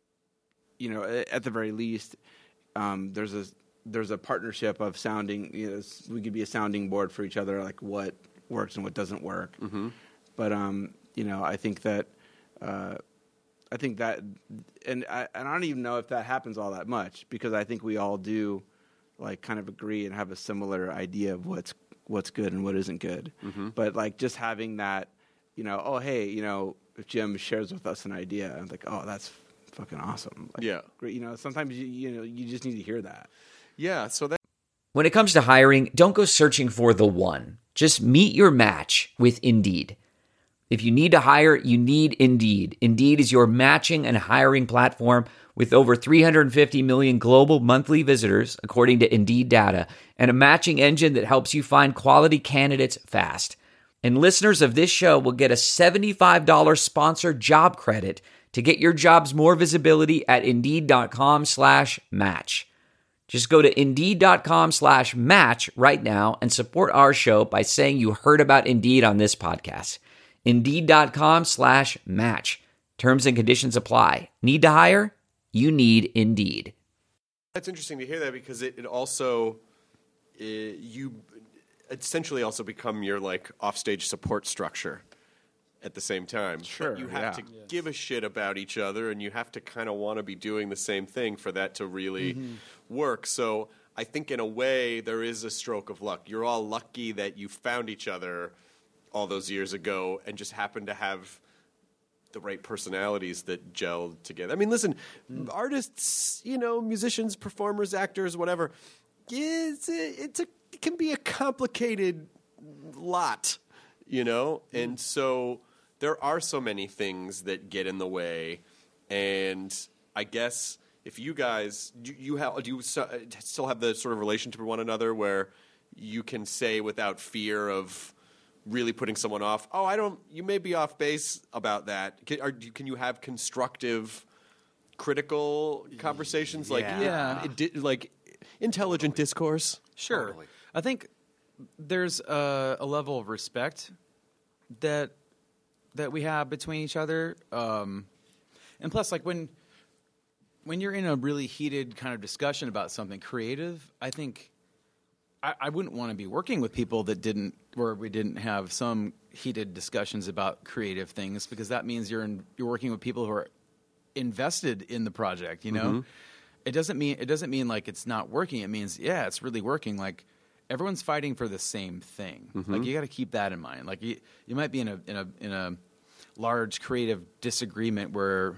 you know, at the very least, um, there's a there's a partnership of sounding. You know, we could be a sounding board for each other, like what works and what doesn't work. Mm-hmm. But um, you know, I think that uh, I think that, and I, and I don't even know if that happens all that much because I think we all do, like, kind of agree and have a similar idea of what's what's good and what isn't good. Mm-hmm. But like just having that, you know, oh hey, you know, if Jim shares with us an idea, I'm like, oh, that's fucking awesome. Like, yeah, great. You know, sometimes you you know you just need to hear that. Yeah. So that. When it comes to hiring, don't go searching for the one. Just meet your match with Indeed. If you need to hire, you need Indeed. Indeed is your matching and hiring platform with over three hundred fifty million global monthly visitors, according to Indeed data, and a matching engine that helps you find quality candidates fast. And listeners of this show will get a seventy-five dollars sponsored job credit to get your jobs more visibility at Indeed.com slash match. Just go to Indeed.com slash match right now and support our show by saying you heard about Indeed on this podcast. Indeed.com slash match. Terms and conditions apply. Need to hire? You need Indeed. That's interesting to hear that because it, it also, uh, you essentially also become your like offstage support structure at the same time. Sure, But you have yeah. to give a shit about each other and you have to kind of want to be doing the same thing for that to really Mm-hmm. work. So I think in a way there is a stroke of luck. You're all lucky that you found each other all those years ago and just happened to have the right personalities that gelled together. I mean, listen, artists, you know, musicians, performers, actors, whatever, it's a, it's a, it can be a complicated lot, you know? And so there are so many things that get in the way. And I guess if you guys, do you, have, do you still have the sort of relationship with one another where you can say without fear of really putting someone off, oh, I don't, you may be off base about that. Can, are, can you have constructive critical conversations, like Yeah. Yeah. it di- like intelligent discourse. Sure. Totally. I think there's a, a level of respect that that we have between each other, um, and plus, like when when you're in a really heated kind of discussion about something creative, I think I, I wouldn't want to be working with people that didn't, where we didn't have some heated discussions about creative things, because that means you're in, you're working with people who are invested in the project. You know, Mm-hmm. it doesn't mean it doesn't mean like it's not working. It means yeah, it's really working. Like everyone's fighting for the same thing. Mm-hmm. Like you got to keep that in mind. Like you, you might be in a in a in a large creative disagreement where,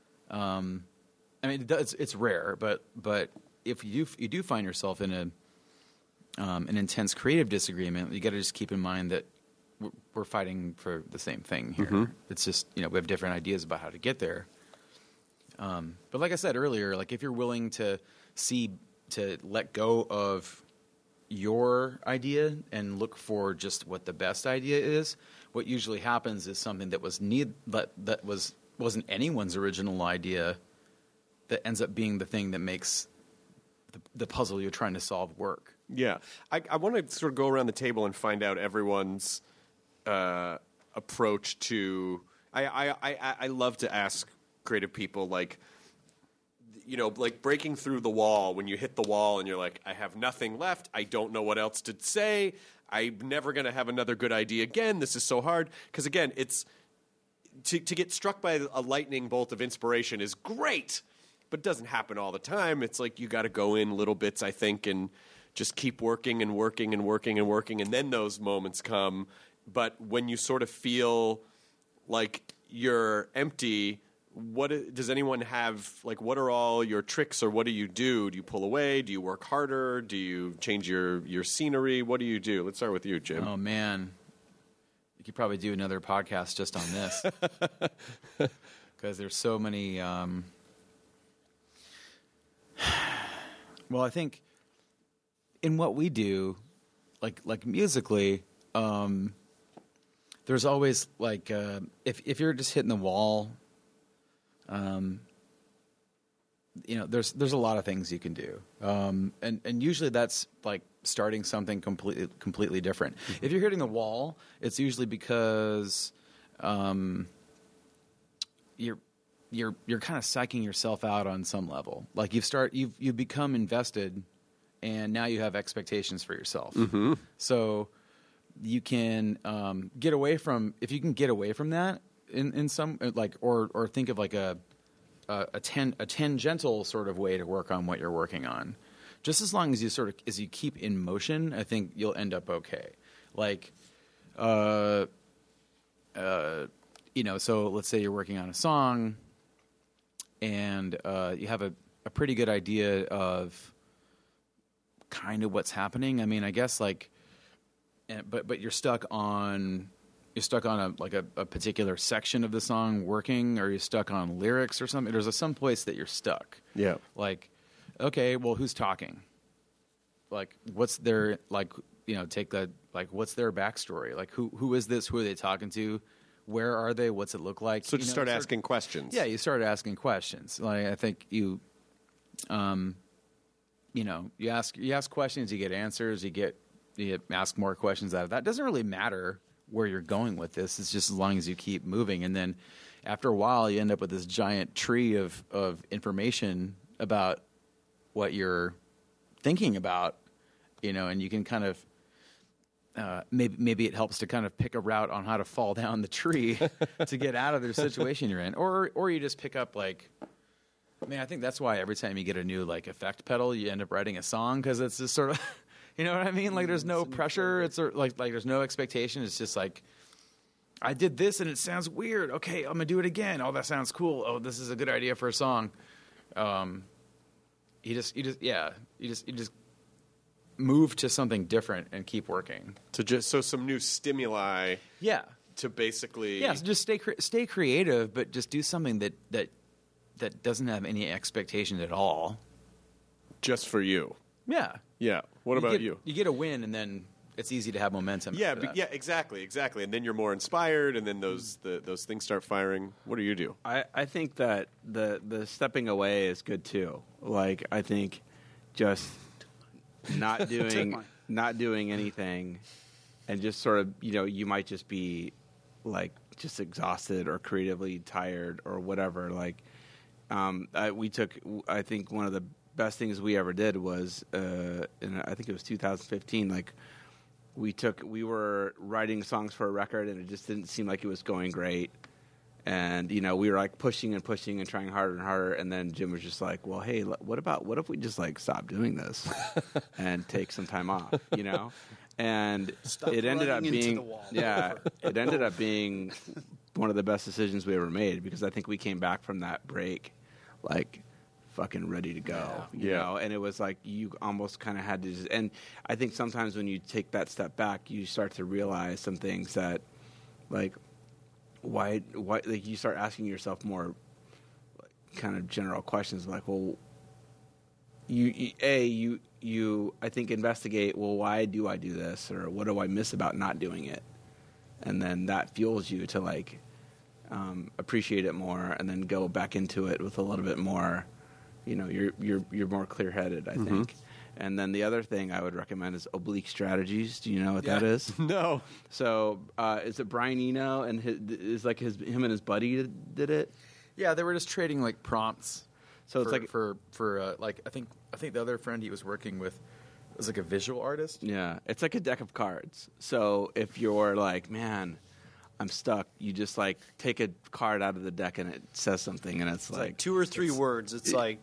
um, I mean, it does, it's rare, but but if you you do find yourself in a um, an intense creative disagreement, you got to just keep in mind that we're, we're fighting for the same thing here. Mm-hmm. It's just, you know, we have different ideas about how to get there. Um, but like I said earlier, like if you're willing to see to let go of your idea and look for just what the best idea is, what usually happens is something that was need that that was wasn't anyone's original idea that ends up being the thing that makes the, the puzzle you're trying to solve work. Yeah, I, I want to sort of go around the table and find out everyone's uh, approach to. I, I, I, I love to ask creative people, like, you know, like breaking through the wall when you hit the wall and you're like, I have nothing left. I don't know what else to say. I'm never going to have another good idea again. This is so hard. Because, again, it's to, to get struck by a lightning bolt of inspiration is great, but it doesn't happen all the time. It's like you got to go in little bits, I think, and just keep working and working and working and working, and then those moments come. But when you sort of feel like you're empty, what i- does anyone have, like, what are all your tricks, or what do you do? Do you pull away? Do you work harder? Do you change your, your scenery? What do you do? Let's start with you, Jim. Oh, man. You could probably do another podcast just on this. Because there's so many... Um... Well, I think in what we do, like like musically, um, there's always, like, uh, if if you're just hitting the wall... Um, you know, there's there's a lot of things you can do, um, and and usually that's like starting something completely completely different. Mm-hmm. If you're hitting the wall, it's usually because um, you're you're you're kind of psyching yourself out on some level. Like you've start you've you've become invested, and now you have expectations for yourself. Mm-hmm. So you can um, get away from if you can get away from that. In, in some like or or think of like a a, a, ten, a tangential sort of way to work on what you're working on. Just as long as you sort of as you keep in motion, I think you'll end up okay. Like, uh, uh, you know, so let's say you're working on a song, and uh, you have a, a pretty good idea of kind of what's happening. I mean, I guess like, and, but but you're stuck on. You're stuck on a like a, a particular section of the song working, or you're stuck on lyrics or something. There's a some place that you're stuck. Yeah. Like, okay, well, who's talking? Like, what's their like? You know, take the like, what's their backstory? Like, who who is this? Who are they talking to? Where are they? What's it look like? So You just know, start sort- asking questions. Yeah, you start asking questions. Like, I think you, um, you know, you ask you ask questions, you get answers, you get you ask more questions out of that. It doesn't really matter where you're going with this. It's just as long as you keep moving, and then after a while, you end up with this giant tree of of information about what you're thinking about, you know, and you can kind of uh, maybe maybe it helps to kind of pick a route on how to fall down the tree to get out of the situation you're in, or or you just pick up like. I mean, I think that's why every time you get a new like effect pedal, you end up writing a song, because it's just sort of. You know what I mean? Like, there's no pressure. It's sort of like like there's no expectation. It's just like, I did this and it sounds weird. Okay, I'm gonna do it again. Oh, that sounds cool. Oh, this is a good idea for a song. Um, you just you just yeah you just you just move to something different and keep working. To just so some new stimuli. Yeah. To basically. Yeah. So just stay cre- stay creative, but just do something that that that doesn't have any expectation at all. Just for you. Yeah. Yeah. What about get, you? You get a win, and then it's easy to have momentum. Yeah, after be, that. yeah, exactly, exactly. And then you're more inspired, and then those the, those things start firing. What do you do? I, I think that the the stepping away is good too. Like I think just not doing not doing anything, and just sort of you know you might just be like just exhausted or creatively tired or whatever. Like um, I, we took I think one of the best things we ever did was uh, in I think it was two thousand fifteen. Like we took we were writing songs for a record, and it just didn't seem like it was going great. And you know we were like pushing and pushing and trying harder and harder, and then Jim was just like, "Well, hey, what about what if we just like stop doing this and take some time off?" You know, and Stop it ended up running into being the wall. yeah, it ended up being one of the best decisions we ever made because I think we came back from that break like fucking ready to go, yeah. you Yeah. know, and it was like you almost kind of had to. Just, and I think sometimes when you take that step back, you start to realize some things that like. Why? Why? Like you start asking yourself more, like, kind of general questions, like, well, you, you a you you I think investigate. Well, why do I do this, or what do I miss about not doing it? And then that fuels you to like um, appreciate it more, and then go back into it with a little bit more. You know, you're you're you're more clear headed, I Mm-hmm. think. And then the other thing I would recommend is Oblique Strategies. Do you know what Yeah. that is? No. So uh, is it Brian Eno and his, is like his him and his buddy did, did it? Yeah, they were just trading like prompts. So it's for, like for for uh, like I think I think the other friend he was working with was like a visual artist. Yeah, it's like a deck of cards. So if you're like, man, I'm stuck, you just like take a card out of the deck and it says something, and it's, It's like, like two or three it's- words. It's it- like,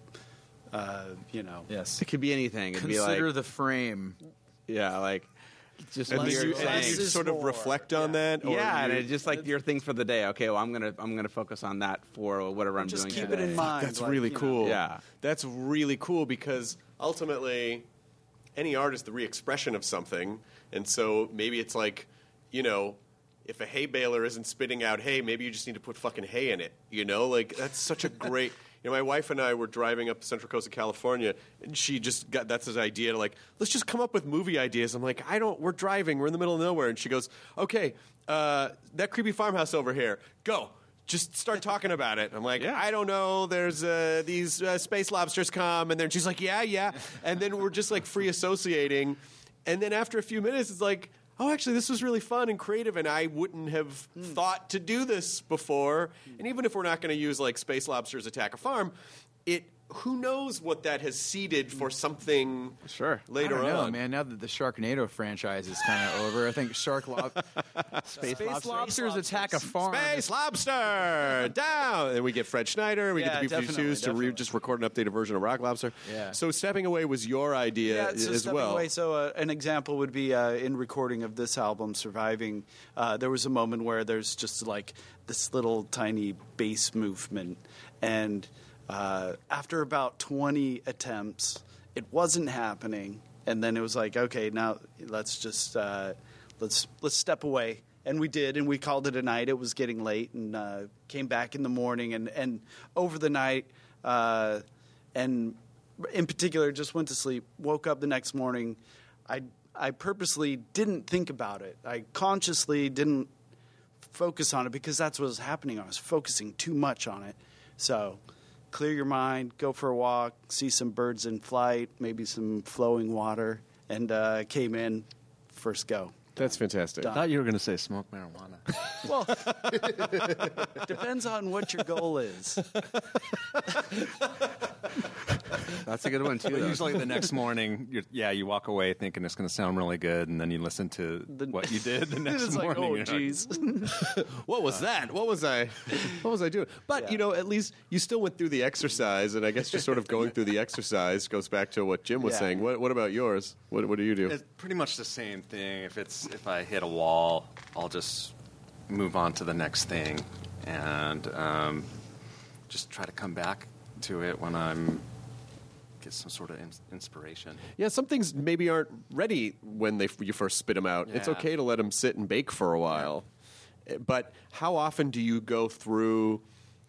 uh, you know. Yes. It could be anything. It'd Consider be like the frame. yeah, like just And what then you're you, and then saying. you sort of more. reflect on that. Or yeah, and you- it's just like your thing for the day. Okay, well, I'm gonna I'm gonna focus on that for whatever I'm Just doing. keep today. it in mind. That's like, really you know. cool. Yeah. That's really cool because ultimately, any art is the re-expression of something, and so maybe it's like, you know, if a hay baler isn't spitting out hay, maybe you just need to put fucking hay in it. You know, like that's such a great. You know, my wife and I were driving up the Central Coast of California, and she just got that's his idea to like, let's just come up with movie ideas. I'm like, I don't. We're driving. We're in the middle of nowhere, and she goes, okay, uh, that creepy farmhouse over here, go. Just start talking about it. I'm like, Yeah. I don't know. There's uh, these uh, space lobsters come, and then she's like, yeah, yeah, and then we're just like free associating, and then after a few minutes, it's like, oh, actually, this was really fun and creative, and I wouldn't have thought to do this before. And even if we're not going to use like space lobsters attack a farm, it who knows what that has seeded for something Sure. later I don't know, on. man. Now that the Sharknado franchise is kind of over, I think Shark Lob- Space, lobsters. Lobsters Space attack a farm. Space lobster down, and we get Fred Schneider. We Yeah, get the B definitely, fifty-twos to re- definitely. just record an updated version of Rock Lobster. Yeah. So stepping away was your idea Yeah, so as stepping well. away. So uh, an example would be uh, in recording of this album, Surviving. Uh, there was a moment where there's just like this little tiny bass movement, and uh, after about twenty attempts, it wasn't happening. And then it was like, okay, now let's just uh, let's let's step away. And we did, and we called it a night. It was getting late, and uh, came back in the morning, and, and over the night, uh, and in particular, just went to sleep. Woke up the next morning. I I purposely didn't think about it. I consciously didn't focus on it because that's what was happening. I was focusing too much on it. So clear your mind, go for a walk, see some birds in flight, maybe some flowing water, and uh, came in, first go. That's fantastic. I thought you were going to say smoke marijuana. Well, depends on what your goal is. That's a good one too. But though. usually the next morning, you're, yeah, you walk away thinking it's going to sound really good, and then you listen to The- what you did the next It's like, morning. oh, you're like, jeez. What was that? What was I? What was I doing? But Yeah. you know, at least you still went through the exercise, and I guess just sort of going through the exercise goes back to what Jim was Yeah. saying. What, what about yours? What, what do you do? It's pretty much the same thing. If it's if I hit a wall, I'll just move on to the next thing, and um, just try to come back to it when I'm get some sort of ins- inspiration. Yeah, some things maybe aren't ready when they you first spit them out. It's Yeah. okay to let them sit and bake for a while. But how often do you go through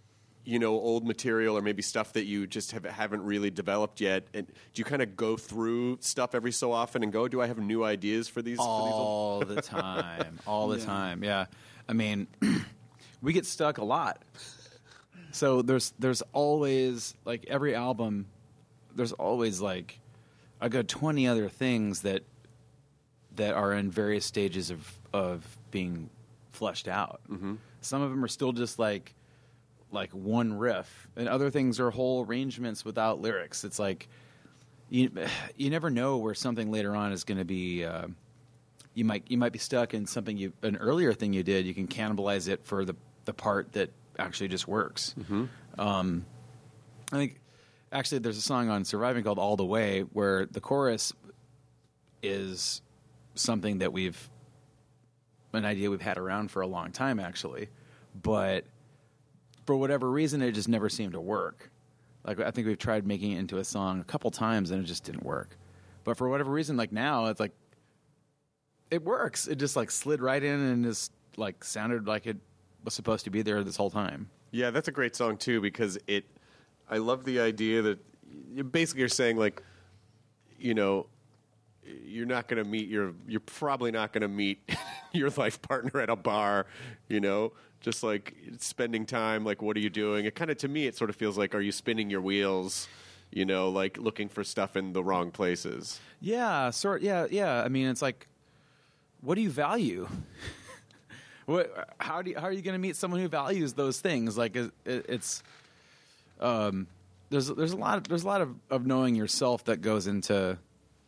you know, old material or maybe stuff that you just have, haven't really developed yet? And do you kind of go through stuff every so often and go, do I have new ideas for these? All for these the time. All the Yeah. time, yeah. I mean, we get stuck a lot. So there's there's always, like, every album, there's always, like, I got twenty other things that that are in various stages of, of being fleshed out. Mm-hmm. Some of them are still just, like, like one riff, and other things are whole arrangements without lyrics. It's like you you never know where something later on is going to be. Uh, you might you might be stuck in something you an earlier thing you did. You can cannibalize it for the the part that actually just works. Mm-hmm. Um, I think actually there's a song on Surviving called "All the Way" where the chorus is something that we've an idea we've had around for a long time actually, but for whatever reason, it just never seemed to work. Like, I think we've tried making it into a song a couple times, and it just didn't work. But for whatever reason, like, now, it's like, it works. It just, like, slid right in and just, like, sounded like it was supposed to be there this whole time. Yeah, that's a great song, too, because it... I love the idea that... You basically, you're saying, like, you know, you're not going to meet your... You're probably not going to meet your life partner at a bar, you know? Just like spending time, like, what are you doing? It kind of, to me, it sort of feels like, are you spinning your wheels, you know, like looking for stuff in the wrong places? Yeah, sort. Yeah, yeah. I mean, it's like, what do you value? what? How do? You, how are you going to meet someone who values those things? Like, it, it's, um, there's there's a lot of, there's a lot of, of knowing yourself that goes into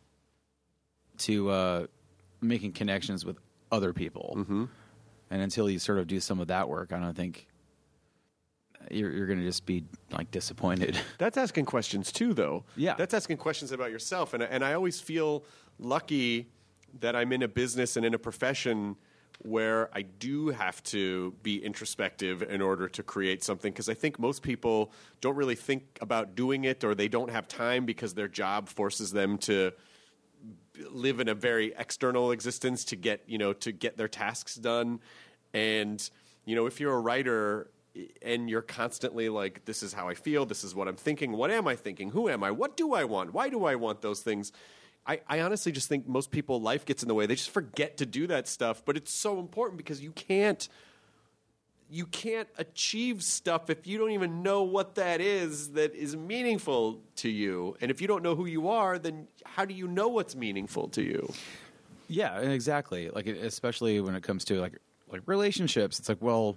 to uh, making connections with other people. Mm-hmm. And until you sort of do some of that work, I don't think you're, you're going to just be, like, disappointed. That's asking questions, too, though. Yeah. That's asking questions about yourself. And, and I always feel lucky that I'm in a business and in a profession where I do have to be introspective in order to create something. Because I think most people don't really think about doing it, or they don't have time because their job forces them to live in a very external existence to get, you know, to get their tasks done. And, you know, if you're a writer and you're constantly like, this is how I feel, this is what I'm thinking, what am I thinking, who am I, what do I want, why do I want those things? I, I honestly just think most people, life gets in the way. They just forget to do that stuff. But it's so important because you can't you can't achieve stuff if you don't even know what that is that is meaningful to you. And if you don't know who you are, then how do you know what's meaningful to you? Yeah, exactly. Like, especially when it comes to like like relationships, it's like, well,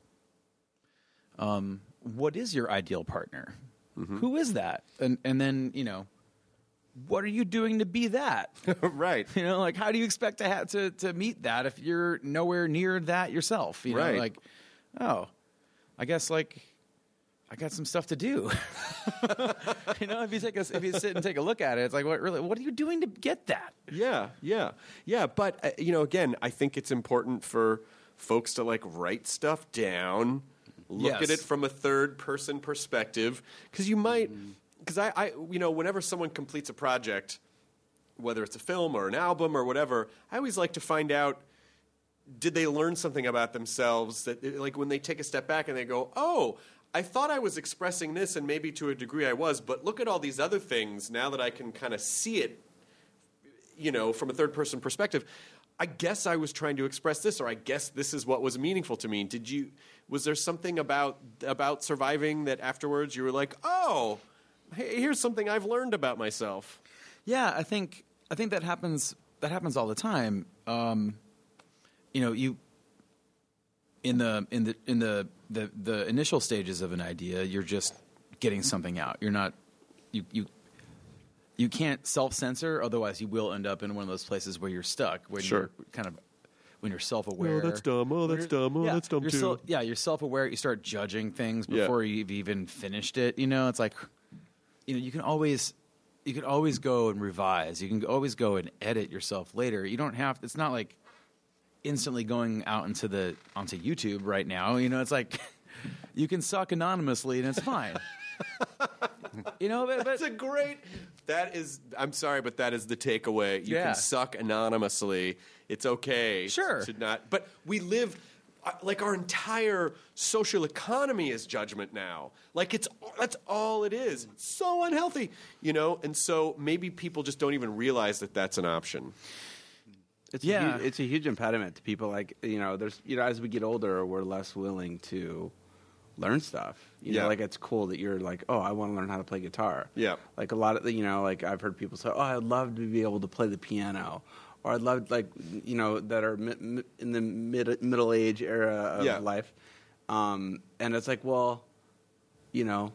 um, what is your ideal partner? Mm-hmm. Who is that? And and then, you know, what are you doing to be that? Right. You know, like, how do you expect to have to to meet that if you're nowhere near that yourself? You know, right. like, oh, I guess, like, I got some stuff to do. You know, if you take a, if you sit and take a look at it, it's like, what really? What are you doing to get that? Yeah, yeah, yeah. But uh, you know, again, I think it's important for folks to, like, write stuff down, look Yes. at it from a third person perspective, because you might, because I, I, you know, whenever someone completes a project, whether it's a film or an album or whatever, I always like to find out, did they learn something about themselves that, like, when they take a step back and they go, oh, I thought I was expressing this, and maybe to a degree I was, but look at all these other things now that I can kind of see it, you know, from a third-person perspective. I guess I was trying to express this, or I guess this is what was meaningful to me. Did you? Was there something about about Surviving that afterwards you were like, oh, hey, here's something I've learned about myself? Yeah, I think I think that happens. That happens all the time. Um, you know, you in the in the in the, the the initial stages of an idea, you're just getting something out. You're not you you you can't self-censor, otherwise you will end up in one of those places where you're stuck, when Sure. you're kind of when you're self-aware. Oh, that's dumb. Oh, that's dumb. Oh, yeah, that's dumb you're too. so- yeah, you're self-aware. You start judging things Yeah. before you've even finished it. You know, it's like, you know, you can always you can always go and revise. You can always go and edit yourself later. You don't have. It's not like instantly going out into the onto YouTube right now. You know, it's like you can suck anonymously and it's fine. You know, but, but That's a great. That is. I'm sorry, but that is the takeaway. You Yeah. can suck anonymously. It's okay. Sure. To not. But we live. uh, like our entire social economy is judgment now. Like it's that's all it is. It's so unhealthy, you know. And so maybe people just don't even realize that that's an option. It's Yeah. a huge, it's a huge impediment to people. Like you know, there's you know, as we get older, we're less willing to learn stuff. You Yeah. know, like it's cool that you're like, oh, I want to learn how to play guitar. Yeah. Like a lot of the, you know, like I've heard people say, oh, I'd love to be able to play the piano, or I'd love like you know that are mi- mi- in the mid middle age era of Yeah. life, um, and it's like, well, you know.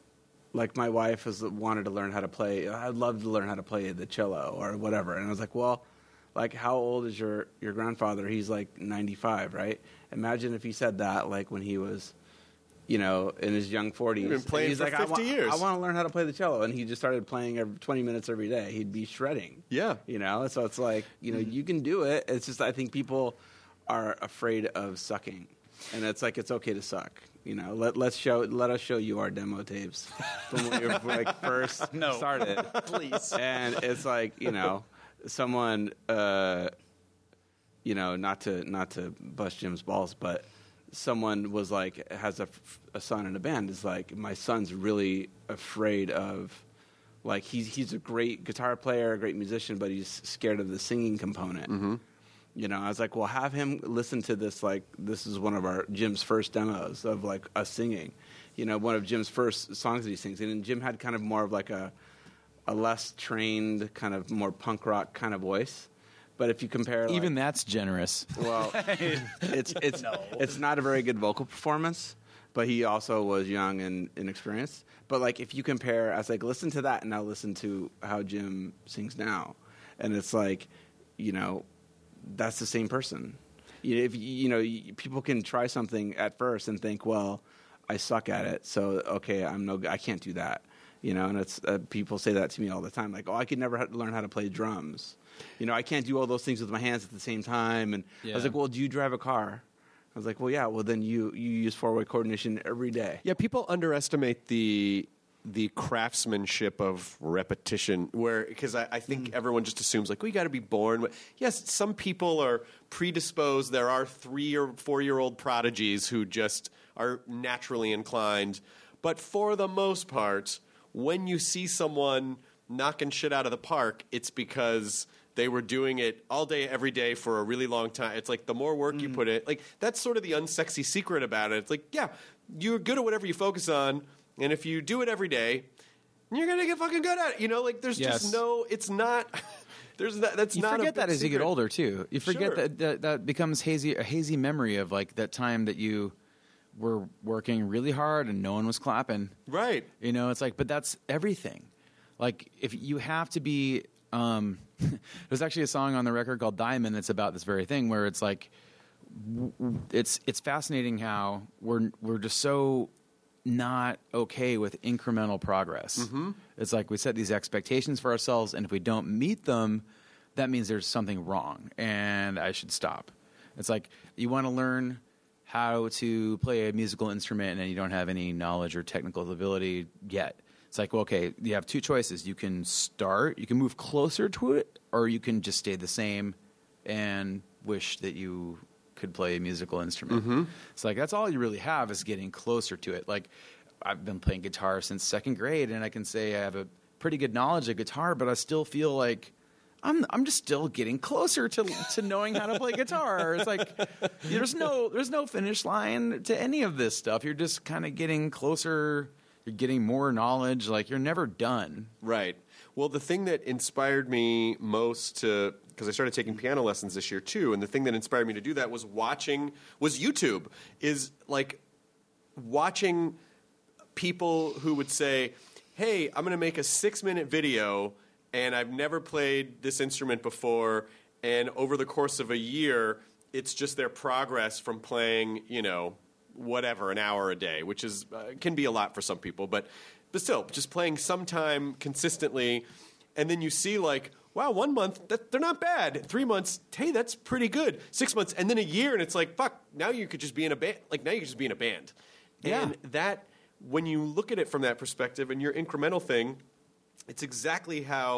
Like my wife has wanted to learn how to play. I'd love to learn how to play the cello or whatever. And I was like, well, like how old is your, your grandfather? He's like ninety-five, right? Imagine if he said that like when he was, you know, in his young forties. He's been playing he's for like, fifty I wa- years. I want to learn how to play the cello, and he just started playing every twenty minutes every day. He'd be shredding. Yeah, you know. So it's like you know you can do it. It's just I think people are afraid of sucking, and it's like it's okay to suck. You know, let let's show let us show you our demo tapes from when you were like first No. started, Please. And it's like you know, someone, uh, you know, not to not to bust Jim's balls, but someone was like has a, a son in a band. Is like my son's really afraid of, like he's he's a great guitar player, a great musician, but he's scared of the singing component. Mm-hmm. You know, I was like, well, have him listen to this. Like, this is one of our Jim's first demos of like us singing. You know, one of Jim's first songs that he sings, and Jim had kind of more of like a a less trained, kind of more punk rock kind of voice. But if you compare, like, Even that's generous. well, it's it's it's not a very good vocal performance. But he also was young and inexperienced. But like, if you compare, I was like, listen to that, and now listen to how Jim sings now, and it's like, you know. That's the same person. You know, if you know, people can try something at first and think, "Well, I suck at it, so okay, I'm no, I can't do that." You know, and it's uh, people say that to me all the time, like, "Oh, I could never ha- learn how to play drums." You know, I can't do all those things with my hands at the same time. And Yeah. I was like, "Well, do you drive a car?" I was like, "Well, yeah." Well, then you you use four way coordination every day. Yeah, people underestimate the the craftsmanship of repetition, where because I, I think everyone just assumes like we got to be born with. Yes, some people are predisposed. There are three or four year old prodigies who just are naturally inclined, but for the most part, when you see someone knocking shit out of the park, it's because they were doing it all day, every day for a really long time. It's like the more work you put in, like that's sort of the unsexy secret about it. It's like, yeah, you're good at whatever you focus on. And if you do it every day, you're gonna get fucking good at it. You know, like there's Yes. just no. It's not. There's that. That's You not. forget a big that as you secret. get older too. You forget Sure. that, that that becomes hazy, a hazy memory of like that time that you were working really hard and no one was clapping. Right. You know, it's like, but that's everything. Like if you have to be. Um, there's actually a song on the record called Diamond that's about this very thing, where it's like, w- w- it's it's fascinating how we're we're just so not okay with incremental progress. Mm-hmm. It's like we set these expectations for ourselves, and if we don't meet them, that means there's something wrong, and I should stop. It's like you want to learn how to play a musical instrument, and you don't have any knowledge or technical ability yet. It's like, well, okay, you have two choices. You can start, you can move closer to it, or you can just stay the same and wish that you could play a musical instrument. Mm-hmm. It's like that's all you really have is getting closer to it. Like I've been playing guitar since second grade, and I can say I have a pretty good knowledge of guitar, but I still feel like I'm I'm just still getting closer to to knowing how to play guitar. It's like there's no there's no finish line to any of this stuff. You're just kind of getting closer. You're getting more knowledge. Like you're never done. Right. Well, the thing that inspired me most to, because I started taking piano lessons this year too, and the thing that inspired me to do that was watching, was YouTube, is like watching people who would say, hey, I'm going to make a six-minute video, and I've never played this instrument before, and over the course of a year, it's just their progress from playing, you know, whatever, an hour a day, which is uh, can be a lot for some people, but but still, just playing sometime consistently, and then you see like, wow, one month that they're not bad. Three months, hey, that's pretty good. Six months, and then a year, and it's like, fuck, now you could just be in a band. Like now you could just be in a band. Yeah. And that, when you look at it from that perspective, and your incremental thing, it's exactly how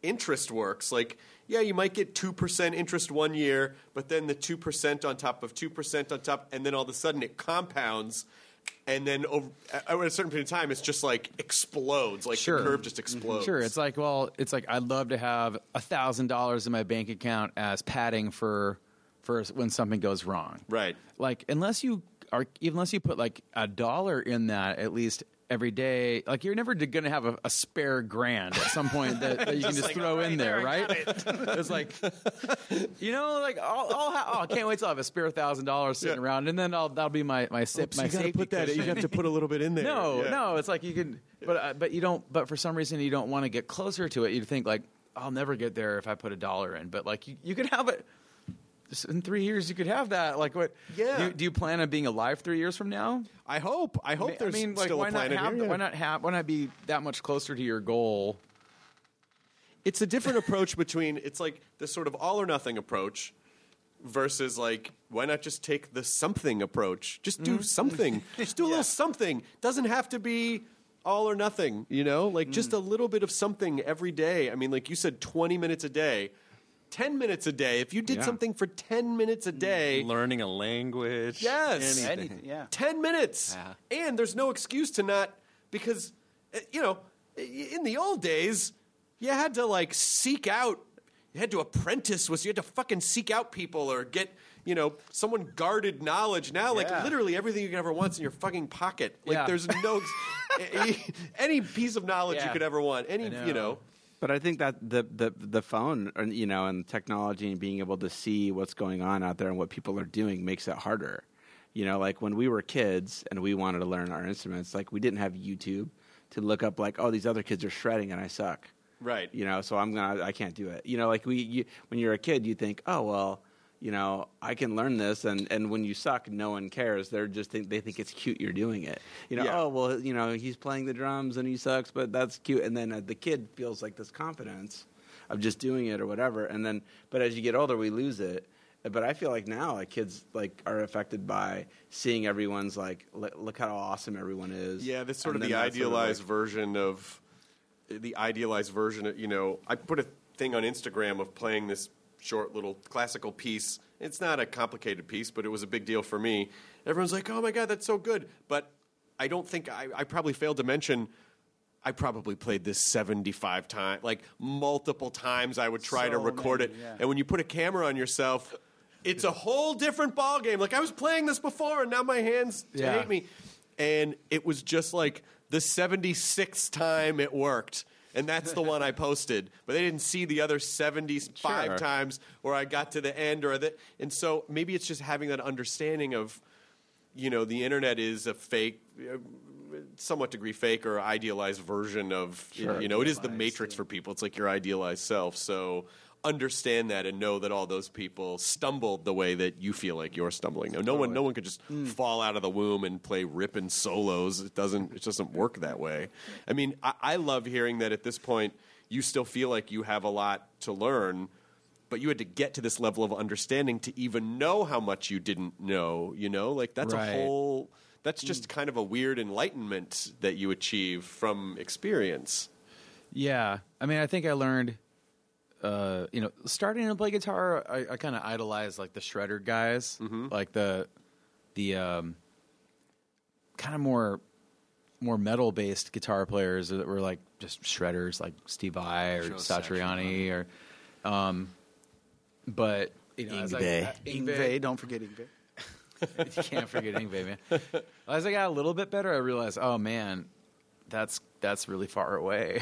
interest works. Like, yeah, you might get two percent interest one year, but then the two percent on top of two percent on top, and then all of a sudden it compounds. And then over, at a certain period of time, it's just like explodes. Like Sure. the curve just explodes. Sure, it's like, well, it's like I'd love to have a thousand dollars in my bank account as padding for for when something goes wrong. Right. Like unless you are, unless you put like a dollar in that at least every day, like you're never going to have a, a spare grand at some point that, that you can Just just like, throw all in right, there, there, I right? got It's like, you know, like I'll, I'll ha- oh, I can't wait till I have a spare thousand dollars sitting Yeah. around, and then I'll that'll be my my sip. Oops, my you gotta safety put that. cushion. You have to put a little bit in there. No, Yeah. no, it's like you can, but uh, but you don't. But for some reason, you don't want to get closer to it. You think like, I'll never get there if I put a dollar in. But like, you, you could have it just in three years. You could have that. Like, what? Yeah. Do you, do you plan on being alive three years from now? I hope. I hope I there's mean, like, still why a not planet have? here. yeah. Why not have? Why not be that much closer to your goal? It's a different approach between it's like this sort of all or nothing approach versus like why not just take the something approach? Just do something. Just do a little something. Doesn't have to be all or nothing, you know? Like just a little bit of something every day. I mean, like you said twenty minutes a day. ten minutes a day. If you did Yeah. something for ten minutes a day, Learning a language. yes. Anything. Anything, yeah. ten minutes. Yeah. And there's no excuse to not, because, uh, you know, i- in the old days, you had to, like, seek out, you had to apprentice, was you had to fucking seek out people or get, you know, someone guarded knowledge. Now, like, Yeah. literally everything you could ever want's in your fucking pocket. Like, Yeah. there's no, any piece of knowledge you Yeah. could ever want. Any, I know. you know. But I think that the, the the phone, and, you know, and technology and being able to see what's going on out there and what people are doing makes it harder. You know, like when we were kids and we wanted to learn our instruments, like we didn't have YouTube to look up like, oh, these other kids are shredding and I suck. Right. You know, so I'm gonna, I can't do it. You know, like we, you, when you're a kid, you think, oh well, you know, I can learn this, and, and when you suck, no one cares. They're just think, they think it's cute you're doing it. You know, Yeah. oh well, you know, he's playing the drums and he sucks, but that's cute. And then uh, the kid feels like this confidence of just doing it or whatever. And then, but as you get older, we lose it. But I feel like now, like kids, like are affected by seeing everyone's like, look, look how awesome everyone is. Yeah, that's sort And of then the that's sort of, idealized like- version of the idealized version of, you know, I put a thing on Instagram of playing this short little classical piece. It's not a complicated piece, but it was a big deal for me. Everyone's like, oh my God, that's so good. But I don't think, I, I probably failed to mention, I probably played this seventy-five times, like multiple times I would try to So record many, it. yeah. And when you put a camera on yourself, it's a whole different ballgame. Like I was playing this before and now my hands Yeah. hate me. And it was just like the seventy-sixth time it worked. And that's the one I posted. But they didn't see the other seventy-five Sure. times where I got to the end or the and so maybe it's just having that understanding of, you know, the internet is a fake, uh, somewhat degree fake or idealized version of, Sure. you know, it is the matrix for people. It's like your idealized self. So understand that and know that all those people stumbled the way that you feel like you're stumbling. No, no one, no one could just fall out of the womb and play ripping solos. It doesn't. It doesn't work that way. I mean, I, I love hearing that at this point you still feel like you have a lot to learn, but you had to get to this level of understanding to even know how much you didn't know. You know, like that's Right. a whole. That's just kind of a weird enlightenment that you achieve from experience. Yeah, I mean, I think I learned, uh, you know, starting to play guitar. I, I kind of idolized like the shredder guys, like the the um, kind of more more metal based guitar players that were like just shredders, like Steve Vai or Joe Satriani, or, um, but you know, as I- Yngwie. I- Ingve, don't forget Ingve. you can't forget Yngwie, man. As I got a little bit better, I realized, oh man, that's that's really far away.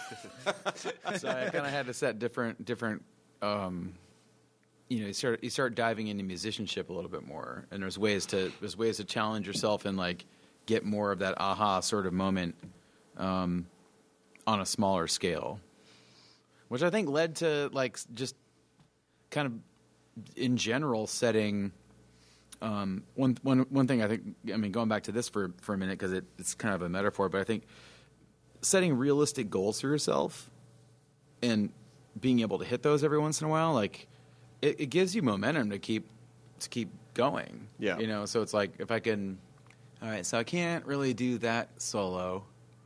So I kind of had to set different different. Um, you know, you start you start diving into musicianship a little bit more, and there's ways to there's ways to challenge yourself and like get more of that aha sort of moment um, on a smaller scale, which I think led to like just kind of in general setting. Um, one, one, one thing I think, I mean, going back to this for, for a minute because it, it's kind of a metaphor, but I think setting realistic goals for yourself and being able to hit those every once in a while, like it, it gives you momentum to keep to keep going. Yeah. You know, so it's like if I can, all right, so I can't really do that solo,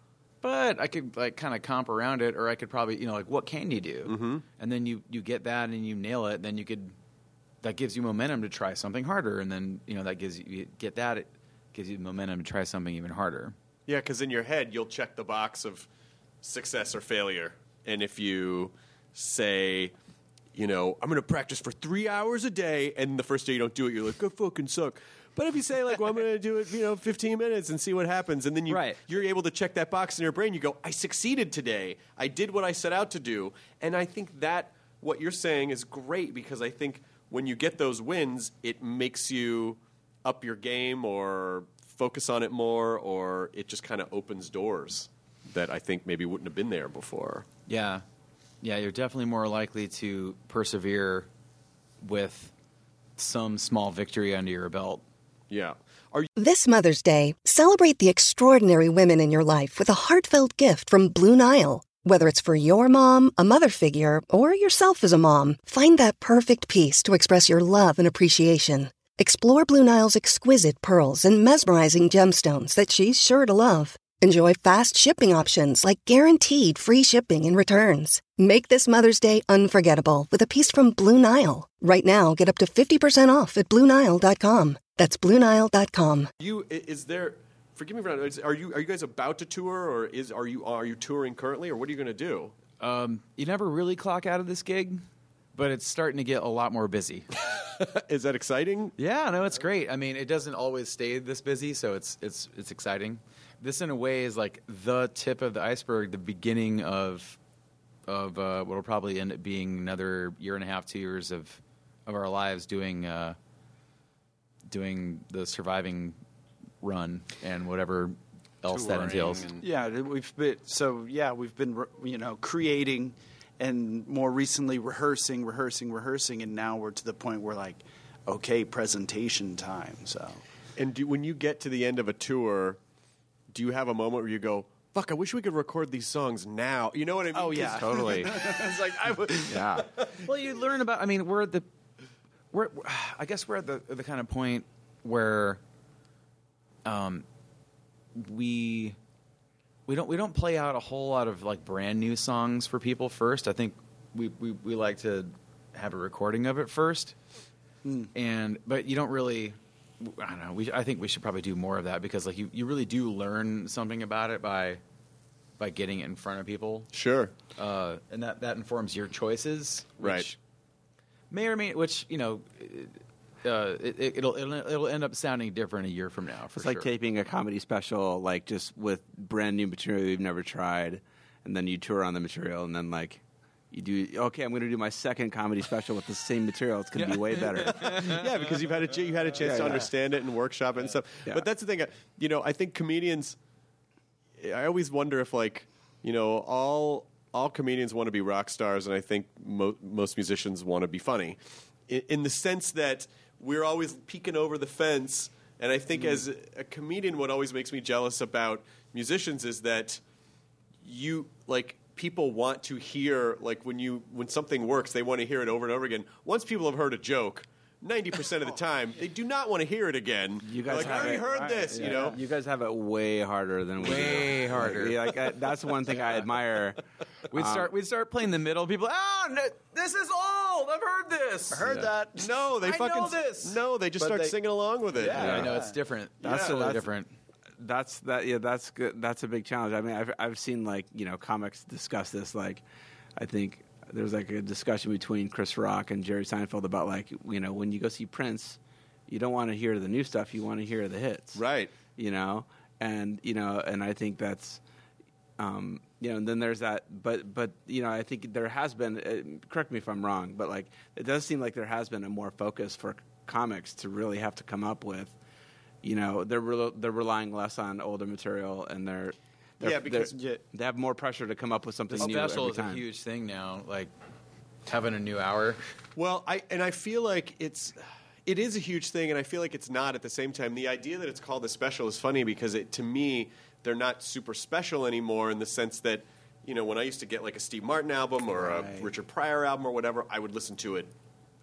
but I could like kind of comp around it, or I could probably, you know, like what can you do? Mm-hmm. And then you, you get that and you nail it. Then you could, that gives you momentum to try something harder. And then, you know, that gives you, you get that, it gives you momentum to try something even harder. Yeah, because in your head, you'll check the box of success or failure. And if you say, you know, I'm going to practice for three hours a day, and the first day you don't do it, you're like, I fucking suck. But if you say, like, well, I'm going to do it, you know, fifteen minutes and see what happens, and then you, right. you're able to check that box in your brain, you go, I succeeded today. I did what I set out to do. And I think that what you're saying is great, because I think when you get those wins, it makes you up your game or focus on it more, or it just kind of opens doors that I think maybe wouldn't have been there before. Yeah. Yeah, you're definitely more likely to persevere with some small victory under your belt. Yeah. Are you- This Mother's Day, celebrate the extraordinary women in your life with a heartfelt gift from Blue Nile. Whether it's for your mom, a mother figure, or yourself as a mom, find that perfect piece to express your love and appreciation. Explore Blue Nile's exquisite pearls and mesmerizing gemstones that she's sure to love. Enjoy fast shipping options like guaranteed free shipping and returns. Make this Mother's Day unforgettable with a piece from Blue Nile. Right now, get up to fifty percent off at Blue Nile dot com. That's Blue Nile dot com. You is there? Forgive me for not. Are you are you guys about to tour, or is are you are you touring currently, or what are you going to do? Um, you never really clock out of this gig, but it's starting to get a lot more busy. Is that exciting? Yeah, no, it's great. I mean, it doesn't always stay this busy, so it's it's it's exciting. This, in a way, is like the tip of the iceberg, the beginning of of uh, what will probably end up being another year and a half, two years of of our lives doing uh, doing the surviving run and whatever else that entails. Yeah, we've been so yeah we've been you know creating and more recently rehearsing, rehearsing, rehearsing, and now we're to the point where like, okay, presentation time. So, and do, when you get to the end of a tour, do you have a moment where you go, fuck, I wish we could record these songs now? You know what I mean? Oh, yeah. Totally. It's like, I would. Yeah. Well, you learn about, I mean, we're at the, we're, I guess we're at the, the kind of point where um, we, we don't, we don't play out a whole lot of like brand new songs for people first. I think we, we, we like to have a recording of it first. Mm. And, but you don't really, I don't know. We, I think we should probably do more of that, because like you, you really do learn something about it by by getting it in front of people. Sure. Uh, and that, that informs your choices, which right? May or may, which you know, uh, it, it'll, it'll it'll end up sounding different a year from now. For it's like sure. taping a comedy special, like just with brand new material you've never tried, and then you tour on the material, and then like. You do okay. I'm going to do my second comedy special with the same material. It's going to be way better. Yeah, because you've had a you had a chance yeah, to yeah. understand it and workshop it and stuff. Yeah. But that's the thing. You know, I think comedians. I always wonder if, like, you know, all all comedians want to be rock stars, and I think mo- most musicians want to be funny, in, in the sense that we're always peeking over the fence. And I think, mm. as a comedian, what always makes me jealous about musicians is that you like. People want to hear, like, when you when something works, they want to hear it over and over again. Once people have heard a joke, ninety percent of the time, they do not want to hear it again. You guys like, have I already it, heard right, this, yeah. you know? You guys have it way harder than we do. Way harder. Like, like, I, that's one thing I admire. We'd Um, start we'd start playing the middle. People, oh, no, this is old. I've heard this. I heard Yeah. that. No, they I fucking know this. No, they just But start they- singing along with it. Yeah. Yeah, I know it's different. That's- That's totally that's- different. That's that. Yeah, that's good. That's a big challenge. I mean, I've I've seen like you know comics discuss this. Like, I think there's like a discussion between Chris Rock and Jerry Seinfeld about like you know when you go see Prince, you don't want to hear the new stuff. You want to hear the hits. Right. You know, and you know, and I think that's. Um, you know, and then there's that, but but you know, I think there has been. Uh, correct me if I'm wrong, but like it does seem like there has been a more focus for comics to really have to come up with. You know, they're re- they're relying less on older material, and they're, they're Yeah, because- they're, they have more pressure to come up with something The new special every is time. a huge thing now. Like having a new hour. Well, I and I feel like it's it is a huge thing, and I feel like it's not at the same time. The idea that it's called a special is funny because it, to me, they're not super special anymore in the sense that, you know, when I used to get like a Steve Martin album or Right. a Richard Pryor album or whatever, I would listen to it a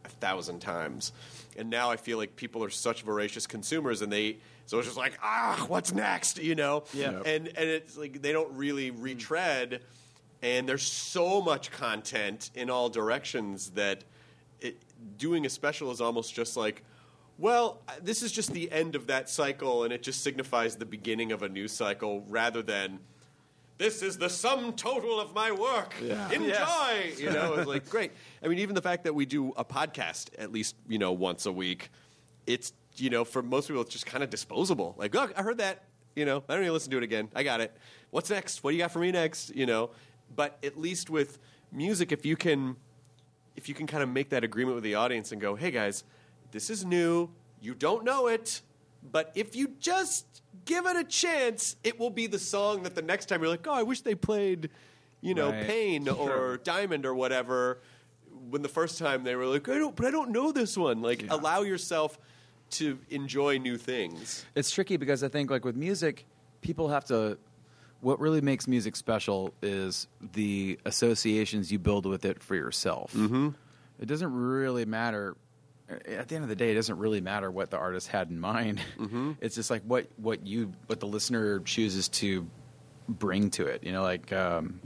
a thousand times. And now I feel like people are such voracious consumers, and they so it's just like, ah, what's next, you know? Yeah. Yep. And and it's like they don't really retread, and there's so much content in all directions that it, doing a special is almost just like, well, this is just the end of that cycle, and it just signifies the beginning of a new cycle, rather than this is the sum total of my work. Yeah. Enjoy, Yeah. you know. It's like great. I mean, even the fact that we do a podcast at least, you know, once a week, it's, you know, for most people, it's just kind of disposable. Like, oh, I heard that. You know, I don't need to listen to it again. I got it. What's next? What do you got for me next? You know, but at least with music, if you can, if you can kind of make that agreement with the audience and go, hey guys, this is new. You don't know it, but if you just give it a chance, it will be the song that the next time you're like, oh, I wish they played, you know, Right. Pain or Sure. Diamond or whatever. When the first time they were like, I don't, but I don't know this one. Like, Yeah. allow yourself to enjoy new things. It's tricky because I think, like with music, people have to. What really makes music special is the associations you build with it for yourself. Mm-hmm. It doesn't really matter. At the end of the day, it doesn't really matter what the artist had in mind. Mm-hmm. It's just like what what you what the listener chooses to bring to it. You know, like um,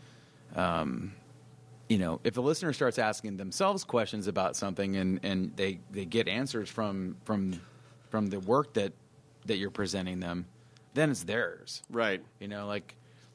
um, you know, if the listener starts asking themselves questions about something and, and they, they get answers from from from the work that that you're presenting them, then it's theirs. Right. You know, like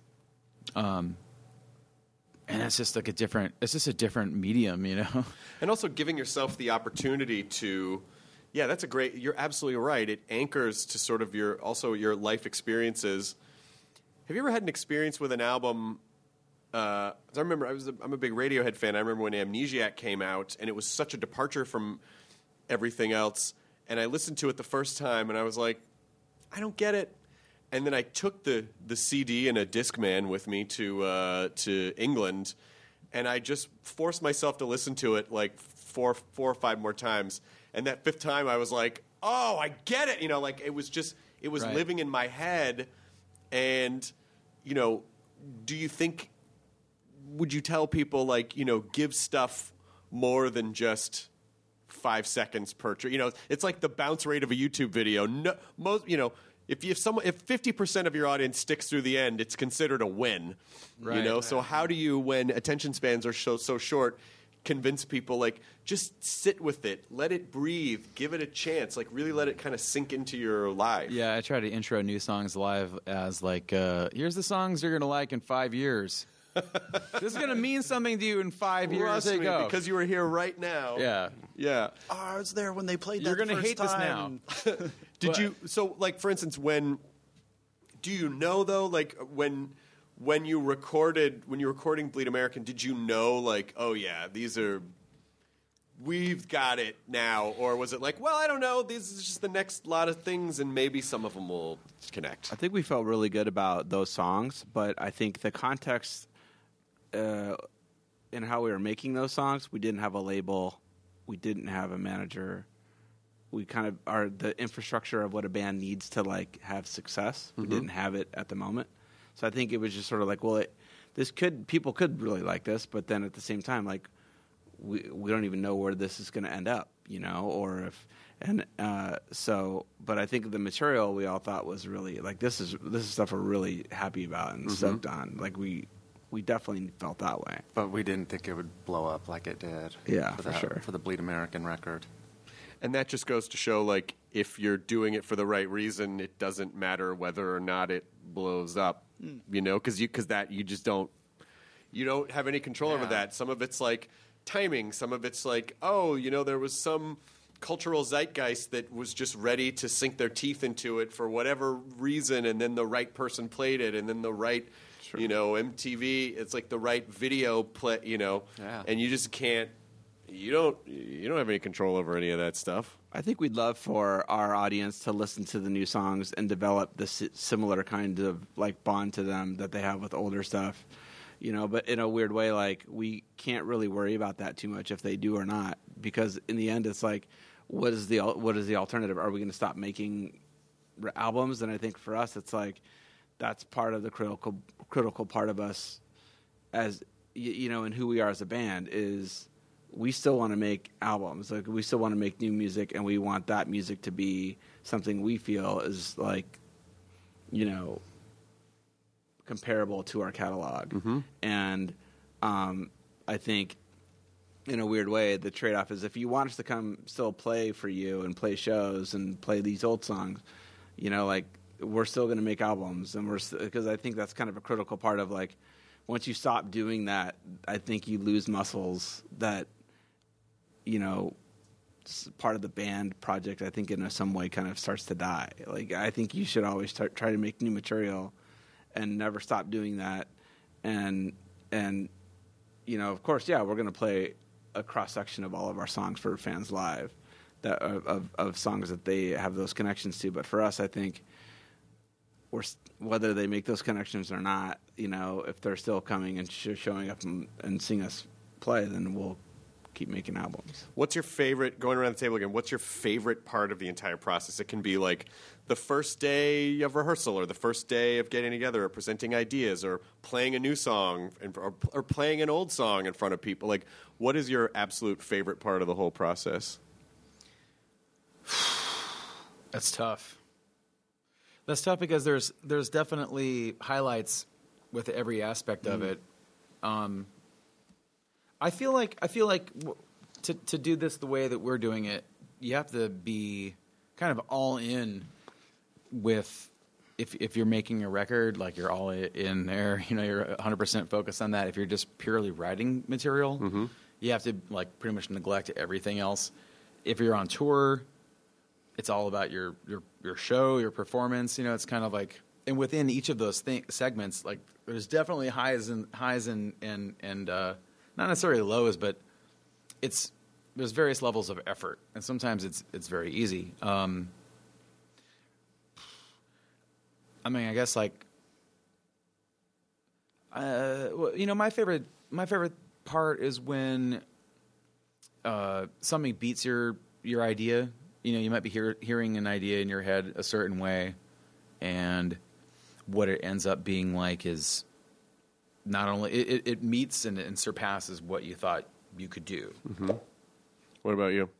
um and it's just like a different it's just a different medium, you know. And also giving yourself the opportunity to, yeah, that's a great, you're absolutely right. It anchors to sort of your, also your life experiences. Have you ever had an experience with an album? Uh, I remember, I was a, I'm a big Radiohead fan. I remember when Amnesiac came out, and it was such a departure from everything else. And I listened to it the first time, and I was like, I don't get it. And then I took the, the C D and a Discman with me to uh, to England, and I just forced myself to listen to it like four four or five more times. And that fifth time, I was like, "Oh, I get it!" You know, like it was just it was Right. living in my head. And you know, do you think? Would you tell people like you know give stuff more than just five seconds per? Tr- you know, it's like the bounce rate of a YouTube video. No, most you know. If you, if someone if fifty percent of your audience sticks through the end, it's considered a win. Right. You know, so how do you, when attention spans are so so short, convince people like just sit with it, let it breathe, give it a chance, like really let it kind of sink into your life. Yeah, I try to intro new songs live as like, uh, here's the songs you're gonna like in five years. This is gonna mean something to you in five years. Trust There you me, go. because you were here right now. Yeah. Yeah. Oh, I was there when they played that You're gonna the first hate this time. now. Did But- you so like for instance when do you know though like when when you recorded when you were recording Bleed American, did you know like, oh yeah, these are we've got it now, or was it like, well, I don't know, this is just the next lot of things and maybe some of them will connect? I think we felt really good about those songs, but I think the context uh, in how we were making those songs, we didn't have a label, we didn't have a manager. We kind of are the infrastructure of what a band needs to like have success. We Mhm. didn't have it at the moment, so I think it was just sort of like, well, it, this could people could really like this, but then at the same time, like we we don't even know where this is going to end up, you know, or if and uh, so. But I think the material we all thought was really like this is this is stuff we're really happy about and Mhm. stoked on. Like we we definitely felt that way. But we didn't think it would blow up like it did. Yeah, for, for that, sure. For the Bleed American record. And that just goes to show, like, if you're doing it for the right reason, it doesn't matter whether or not it blows up, Mm. you know, because you, cause that you just don't, you don't have any control over Yeah. that. Some of it's like timing. Some of it's like, oh, you know, there was some cultural zeitgeist that was just ready to sink their teeth into it for whatever reason, and then the right person played it, and then the right, you know, M T V. It's like the right video play, you know, Yeah. and you just can't. You don't. You don't have any control over any of that stuff. I think we'd love for our audience to listen to the new songs and develop the si- similar kind of like bond to them that they have with older stuff, you know. But in a weird way, like we can't really worry about that too much if they do or not, because in the end, it's like, what is the al- what is the alternative? Are we going to stop making r- albums? And I think for us, it's like that's part of the critical critical part of us as y- you know, and who we are as a band is we still want to make albums. Like we still want to make new music, and we want that music to be something we feel is like, you know, comparable to our catalog. Mm-hmm. And um, I think, in a weird way, the trade-off is if you want us to come still play for you and play shows and play these old songs, you know, like we're still going to make albums, and we're because I think that's kind of a critical part of like once you stop doing that, I think you lose muscles that, you know, part of the band project, I think in some way kind of starts to die. Like I think you should always start, try to make new material and never stop doing that. And, and you know, of course, yeah, we're going to play a cross-section of all of our songs for fans live, that of, of songs that they have those connections to. But for us, I think we're, whether they make those connections or not, you know, if they're still coming and sh- showing up and, and seeing us play, then we'll keep making albums. What's your favorite, going around the table again, what's your favorite part of the entire process? It can be like the first day of rehearsal or the first day of getting together or presenting ideas or playing a new song and, or, or playing an old song in front of people. Like, what is your absolute favorite part of the whole process? That's tough. That's tough because there's there's definitely highlights with every aspect of mm. it. Um, I feel like I feel like w- to to do this the way that we're doing it, you have to be kind of all in with if if you're making a record, like you're all in there. You know, you're one hundred percent focused on that. If you're just purely writing material, mm-hmm. you have to like pretty much neglect everything else. If you're on tour, it's all about your your your show, your performance. You know, it's kind of like, and within each of those th- segments, like there's definitely highs and highs and and and uh, not necessarily lows, but it's there's various levels of effort, and sometimes it's it's very easy. Um, I mean, I guess like, uh, well, you know, my favorite my favorite part is when uh, something beats your your idea. You know, you might be hear, hearing an idea in your head a certain way, and what it ends up being like is not only it, it meets and, and surpasses what you thought you could do. Mm-hmm. What about you?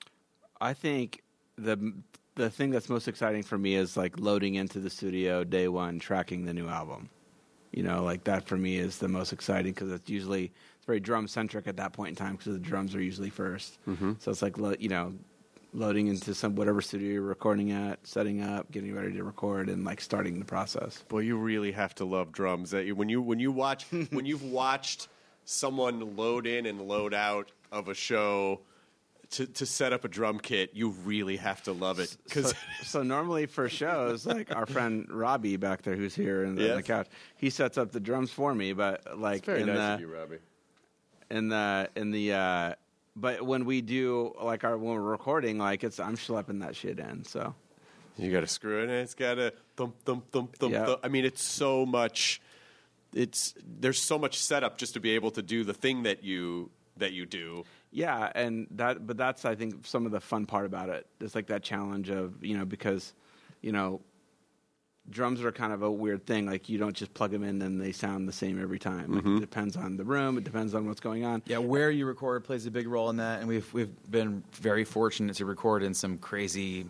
I think the the thing that's most exciting for me is like loading into the studio day one, tracking the new album. You know, like that for me is the most exciting because it's usually it's very drum centric at that point in time because the drums are usually first. Mm-hmm. So it's like you know. loading into some whatever studio you're recording at, setting up, getting ready to record, and like starting the process. Boy, you really have to love drums. That you, when you when you watch when you've watched someone load in and load out of a show to to set up a drum kit, you really have to love it. Cause so, so normally for shows, like our friend Robbie back there, who's here in the, yes. on the couch, he sets up the drums for me. But like That's very in nice the of you, Robbie. in the in the. Uh, But when we do, like, our when we're recording, like, it's I'm schlepping that shit in, so. You got to screw it in. It's got to thump, thump, thump, thump, Yep. thump. I mean, it's so much, it's, there's so much setup just to be able to do the thing that you, that you do. Yeah, and that, but that's, I think, some of the fun part about it. It's like that challenge of, you know, because, you know, drums are kind of a weird thing. Like, you don't just plug them in and they sound the same every time. Like, Mm-hmm. it depends on the room. It depends on what's going on. Yeah, where you record plays a big role in that, and we've we've been very fortunate to record in some crazy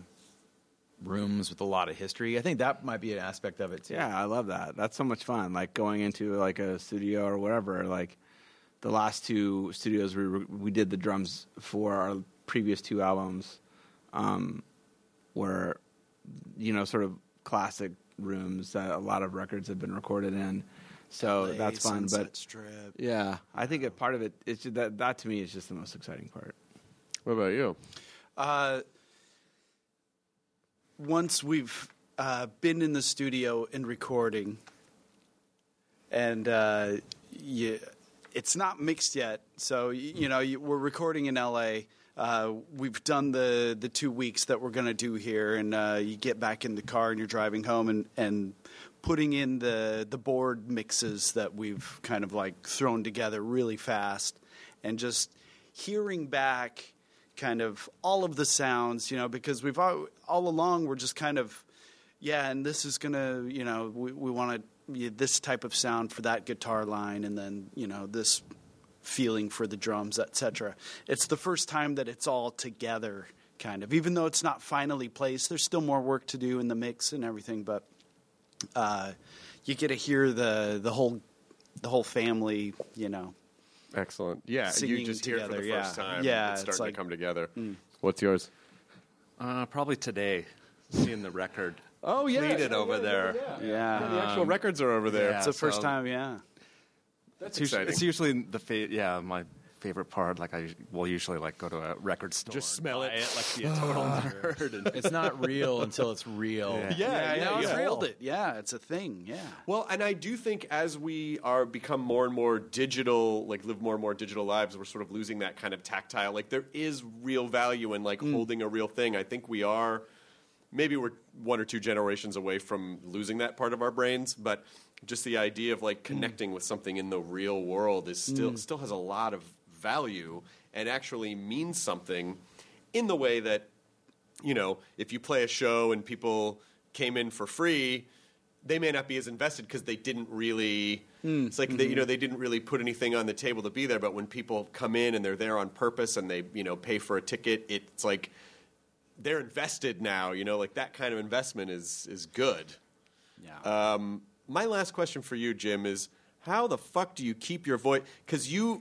rooms with a lot of history. I think that might be an aspect of it too. Yeah, I love that. That's so much fun. Like going into like a studio or whatever. Like the last two studios we re- we did the drums for our previous two albums, um, were you know sort of classic rooms that a lot of records have been recorded in. So L A, that's fun. Sunset But Strip. yeah, I think a part of it is just that that to me is just the most exciting part. What about you? Uh, once we've uh, been in the studio and recording, and uh, you, it's not mixed yet. So you, you know you, we're recording in L A. Uh, we've done the, the two weeks that we're going to do here, and uh, you get back in the car and you're driving home and, and putting in the, the board mixes that we've kind of like thrown together really fast, and just hearing back kind of all of the sounds, you know, because we've all, all along we're just kind of, yeah, and this is going to, you know, we, we want to this type of sound for that guitar line, and then, you know, this feeling for the drums, et cetera. It's the first time that it's all together, kind of. Even though it's not finally placed, there's still more work to do in the mix and everything. But uh, you get to hear the the whole the whole family, you know. Excellent. Yeah, singing you just hear it for the together, first yeah. time. Yeah, it's starting it's like- to come together. Mm. What's yours? Uh, probably today, seeing the record. Oh yeah, completed yeah, over yeah, there. Yeah, yeah. Yeah. Yeah, the actual Um, records are over there. yeah, It's the first so- time, yeah. That's It's usually, exciting. it's usually the fa- yeah my favorite part. Like I will usually like go to a record store, Just and smell buy it. like be a total nerd. And It's not real until it's real. Yeah. Yeah, yeah, now yeah. it's real. It. Yeah, it's a thing. Yeah. Well, and I do think as we are become more and more digital, like live more and more digital lives, we're sort of losing that kind of tactile. Like there is real value in like holding a real thing. I think we are. Maybe we're one or two generations away from losing that part of our brains, but just the idea of like connecting with something in the real world is still still has a lot of value and actually means something in the way that, you know, if you play a show and people came in for free, they may not be as invested because they didn't really. It's like they, you know, they didn't really put anything on the table to be there. But when people come in and they're there on purpose and they, you know, pay for a ticket, it's like they're invested now. You know, like that kind of investment is is good. Yeah. Um, my last question for you, Jim, is how the fuck do you keep your voice? Because you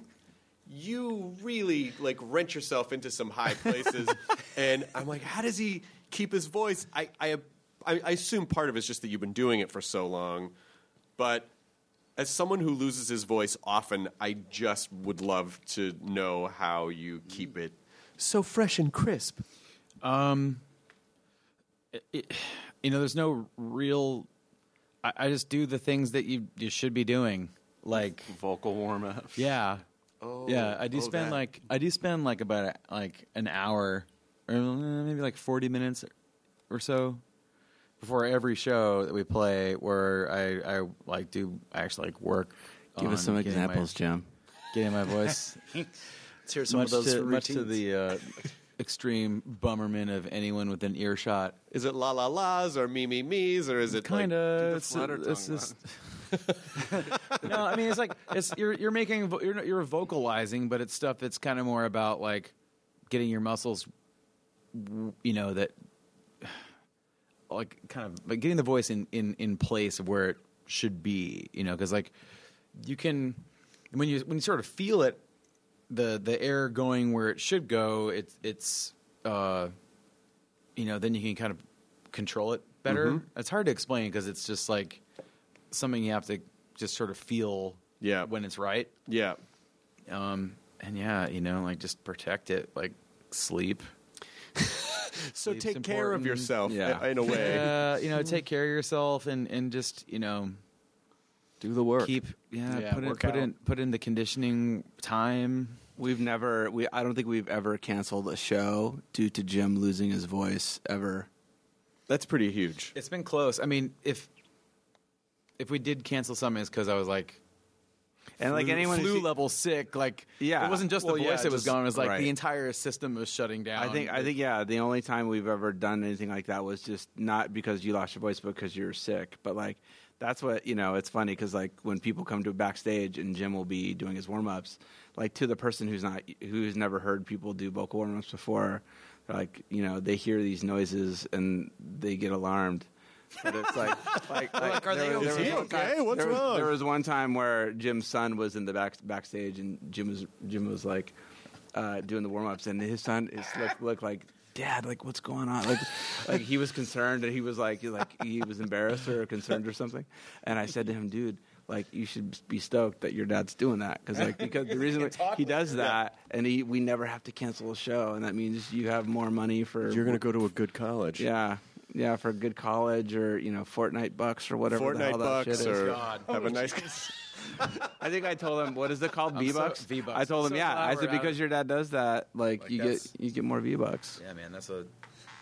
you really like rent yourself into some high places, and I'm like, how does he keep his voice? I, I I I assume part of it is just that you've been doing it for so long, but as someone who loses his voice often, I just would love to know how you keep it so fresh and crisp. Um, it, it, you know, there's no real. I, I just do the things that you you should be doing, like vocal warm up. Yeah, Oh, yeah. I do oh, spend that. like I do spend like about like an hour, or maybe like forty minutes or so before every show that we play, where I I like do I actually like work. Give us on some getting examples, my, Jim. Getting my voice. Let's hear some much of those to, much to routines. the uh, extreme bummerment of anyone with an earshot. Is it la la la's or me me me's or is it Kind like, of. do the It's, flutter it's tongue just. No, I mean it's like it's you're you're making vo- you're you're vocalizing, but it's stuff that's kind of more about like getting your muscles, w- you know, that like kind of like getting the voice in in in place of where it should be, you know, because like you can when you when you sort of feel it, the the air going where it should go, it's it's uh, you know, then you can kind of control it better. Mhm. It's hard to explain because it's just like something you have to just sort of feel Yeah. when it's right. Yeah. Um, and yeah, you know, like just protect it, like sleep. So Sleep's take care of important. yourself Yeah. in a way. Uh, you know, take care of yourself and, and just, you know, Do the work. keep, yeah, Yeah, put in, work put out. in, put in the conditioning time. We've never. We. I don't think we've ever canceled a show due to Jim losing his voice ever. That's pretty huge. It's been close. I mean, if, if we did cancel something, it's because I was like, And like flu, anyone who's flu seen- level sick. Like, Yeah. it wasn't just Well, the yeah, voice that was just- gone. It was like right. the entire system was shutting down. I think. I think. Yeah. The only time we've ever done anything like that was just not because you lost your voice, but because you were sick. But like, that's what you know. It's funny because like when people come to backstage and Jim will be doing his warm ups, like to the person who's not who's never heard people do vocal warm ups before, they're like you know they hear these noises and they get alarmed. But it's like, like, like, are they there was- okay? there was one time- Okay, what's there was, wrong? There was one time where Jim's son was in the back backstage, and Jim was Jim was like uh, doing the warm ups, and his son is looked looked like, Dad, like what's going on? Like, like he was concerned, and he was like, he, like he was embarrassed or concerned or something. And I said to him, dude, like you should be stoked that your dad's doing that because like because the reason he does that, and he we never have to cancel a show, and that means you have more money for You're going to go to a good college. yeah. Yeah, for a good college or, you know, Fortnite bucks or whatever the hell Fortnite that shit bucks is. or God. have a nice. I think I told him, what is it called? I'm so- V-Bucks? V-Bucks. I told him, So yeah. glad I we're said, out because of- your dad does that, like, Like, you that's- get you get more V-Bucks. yeah, man, that's a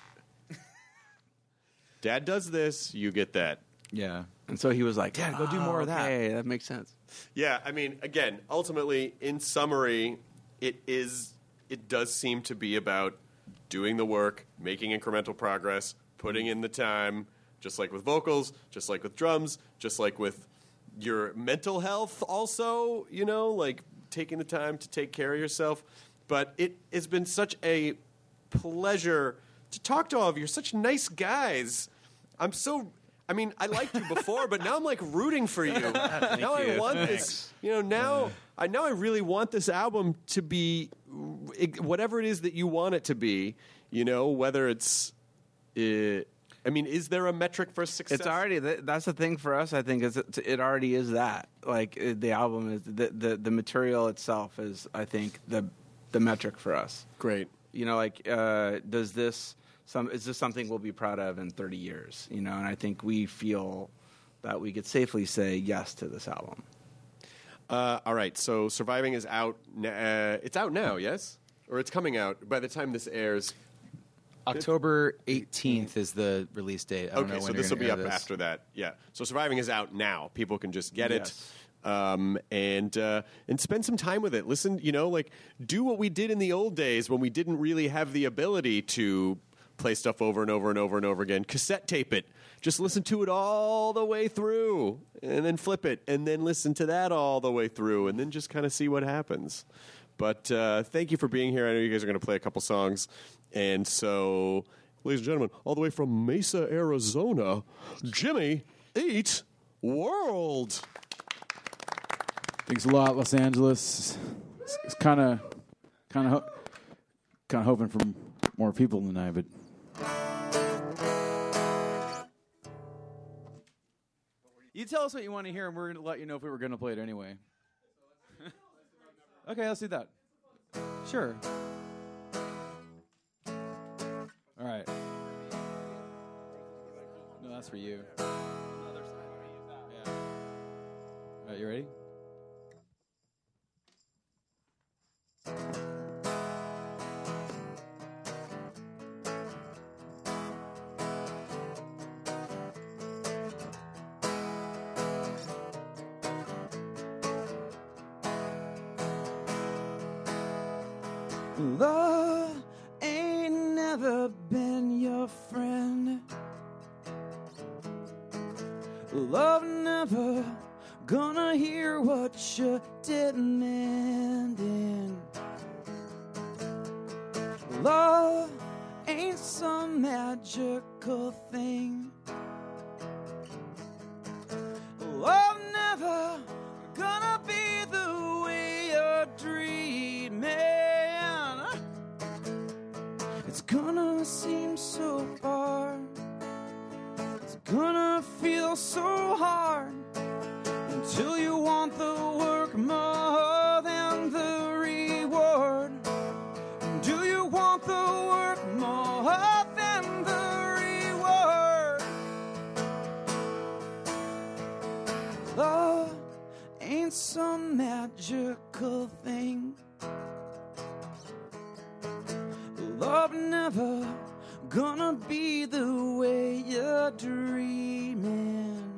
Dad does this, you get that. yeah. And so he was like, Dad, go do more of that. Okay, that makes sense. Yeah, I mean, again, ultimately, in summary, it is. It does seem to be about doing the work, making incremental progress, putting in the time, just like with vocals, just like with drums, just like with your mental health. Also, you know, like taking the time to take care of yourself. But it has been such a pleasure to talk to all of you. You're such nice guys. I'm so. I mean, I liked you before, but now I'm like rooting for you. now you. I want Thanks. this. You know, now I now I really want this album to be whatever it is that you want it to be. You know, whether it's. Uh, I mean, is there a metric for success? It's already that's the thing for us. I think is it, it already is that. Like it, the album is the, the the material itself is. I think the the metric for us. Great. You know, like uh, does this. Some, is this something we'll be proud of in thirty years? You know, and I think we feel that we could safely say yes to this album. Uh, all right, so Surviving is out. Uh, it's out now, yes, or it's coming out by the time this airs. October eighteenth is the release date. I don't Okay, know so when this will you're be gonna up air this. after that. Yeah, so Surviving is out now. People can just get Yes. it. Um, and uh, and spend some time with it. Listen, you know, like do what we did in the old days when we didn't really have the ability to play stuff over and over and over and over again. Cassette tape it. Just listen to it all the way through, and then flip it, and then listen to that all the way through, and then just kind of see what happens. But uh, thank you for being here. I know you guys are going to play a couple songs, and so, ladies and gentlemen, all the way from Mesa, Arizona, Jimmy Eat World. Thanks a lot, Los Angeles. It's, it's kind of, kind of, ho- kind of hoping for more people tonight, but you tell us what you want to hear, and we're going to let you know if we were going to play it anyway. Okay, let's do that. Sure. All right. No, that's for you. Yeah. All right, you ready? Love ain't never been your friend. Love never gonna hear what you demanding. Love ain't some magical thing. Love never gonna be the way you're dreaming. It's gonna seem so far. It's gonna feel so hard until you want the work more than the reward. Do you want the work more than the reward? Love ain't some magical thing. Love never gonna be the way you're dreaming.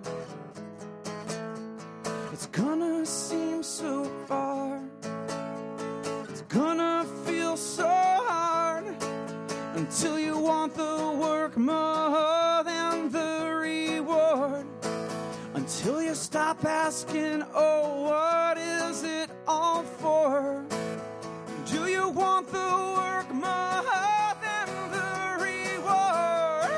It's gonna seem so far. It's gonna feel so hard until you want the work more than the reward. Until you stop asking, oh, what is it all for? Do you want the work more than the reward?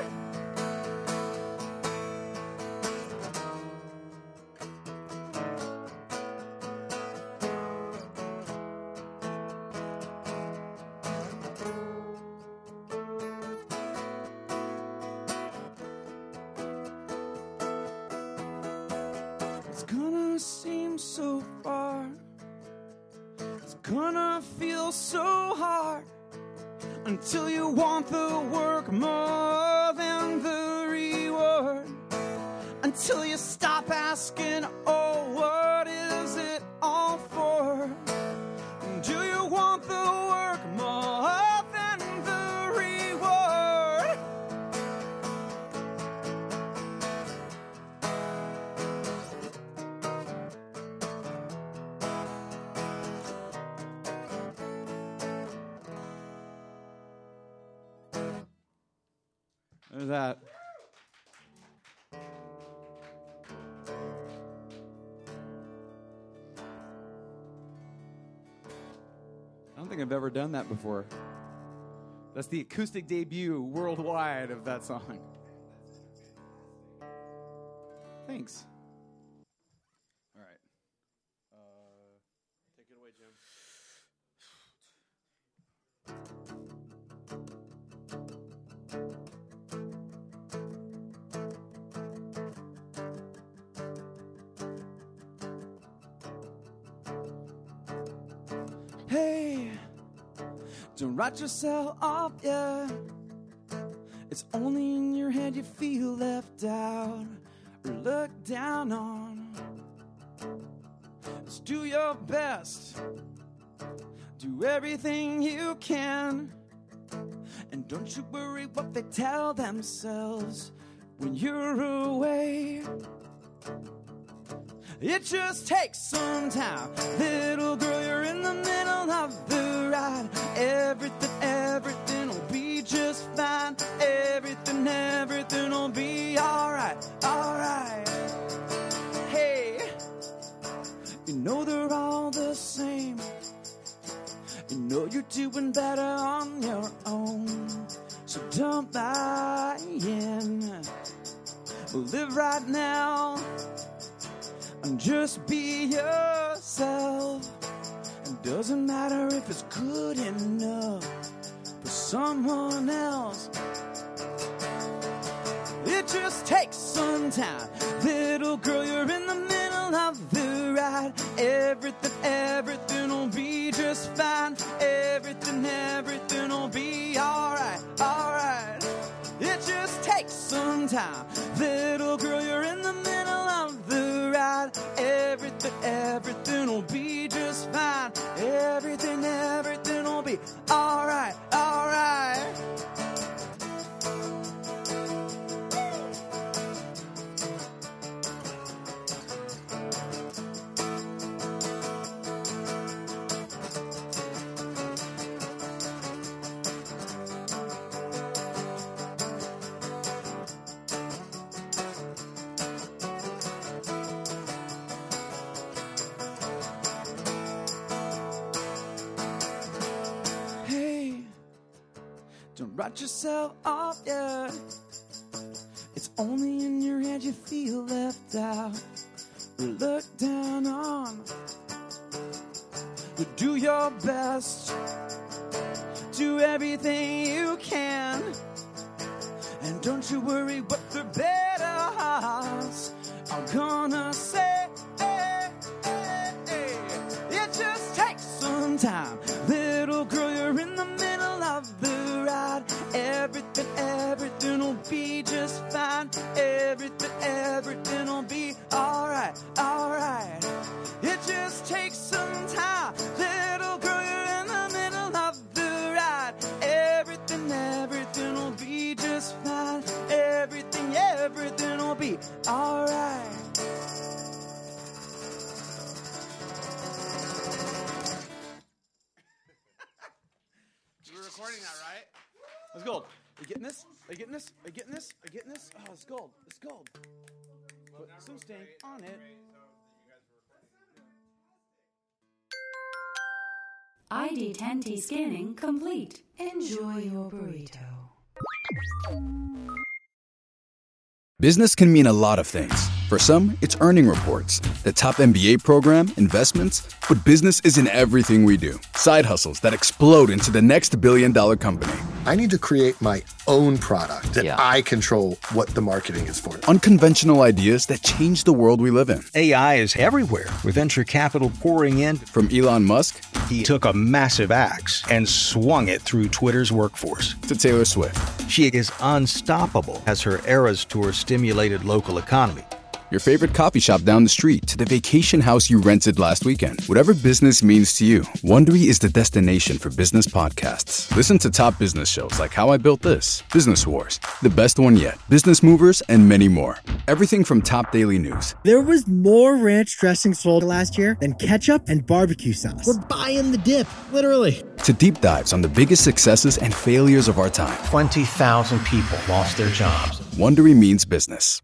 It's gonna seem so far. It's gonna feel so hard until you want the work more than the reward. Until you stop asking, oh, what is it all for? Do you want the work more than the reward? There's that. don't think I've ever done that before. That's the acoustic debut worldwide of that song. Thanks. All right. Uh, take it away, Jim. Hey, don't write yourself off, yeah. It's only in your head you feel left out or looked down on. Just do your best, do everything you can, and don't you worry what they tell themselves when you're away. It just takes some time. Little girl, you're in the middle of the ride. Everything, everything will be just fine. Everything, everything will be alright, alright. Hey, you know they're all the same. You know you're doing better on your own. So don't lie in. Live right now. And just be yourself. It doesn't matter if it's good enough for someone else. It just takes some time. Little girl, you're in the middle of the ride. Everything, everything will be just fine. Everything, everything will be alright, alright. It just takes some time. Little girl, you're in the middle of the ride. Everything, everything will be just fine. Everything, everything will be alright, alright. Don't write yourself off, yeah. It's only in your head you feel left out or looked down on. But do your best, do everything you can, and don't you worry what the better hearts are gonna say. Hey, hey, hey. It just takes some time. Little girl, you're in the middle of the ride. Everything, everything will be just fine. Everything, everything will be alright, alright. It just takes some time. Little girl, you're in the middle of the ride. Everything, everything will be just fine. Everything, everything will be alright. We're recording that, right? Let's go. Are you getting this? Are you getting this? Are you getting this? Are you getting this? Oh, it's gold. It's gold. Put some stain on it. I D ten T scanning complete. Enjoy your burrito. Business can mean a lot of things. For some, it's earning reports, the top M B A program, investments, but business isn't everything we do. Side hustles that explode into the next billion dollar company. I need to create my own product that yeah. I control what the marketing is for. Unconventional ideas that change the world we live in. A I is everywhere, with venture capital pouring in. From Elon Musk, he took a massive axe and swung it through Twitter's workforce. To Taylor Swift. She is unstoppable as her Eras Tour stimulated local economy. Your favorite coffee shop down the street to the vacation house you rented last weekend. Whatever business means to you, Wondery is the destination for business podcasts. Listen to top business shows like How I Built This, Business Wars, The Best One Yet, Business Movers, and many more. Everything from top daily news. There was more ranch dressing sold last year than ketchup and barbecue sauce. We're buying the dip, literally. To deep dives on the biggest successes and failures of our time. twenty thousand people lost their jobs. Wondery means business.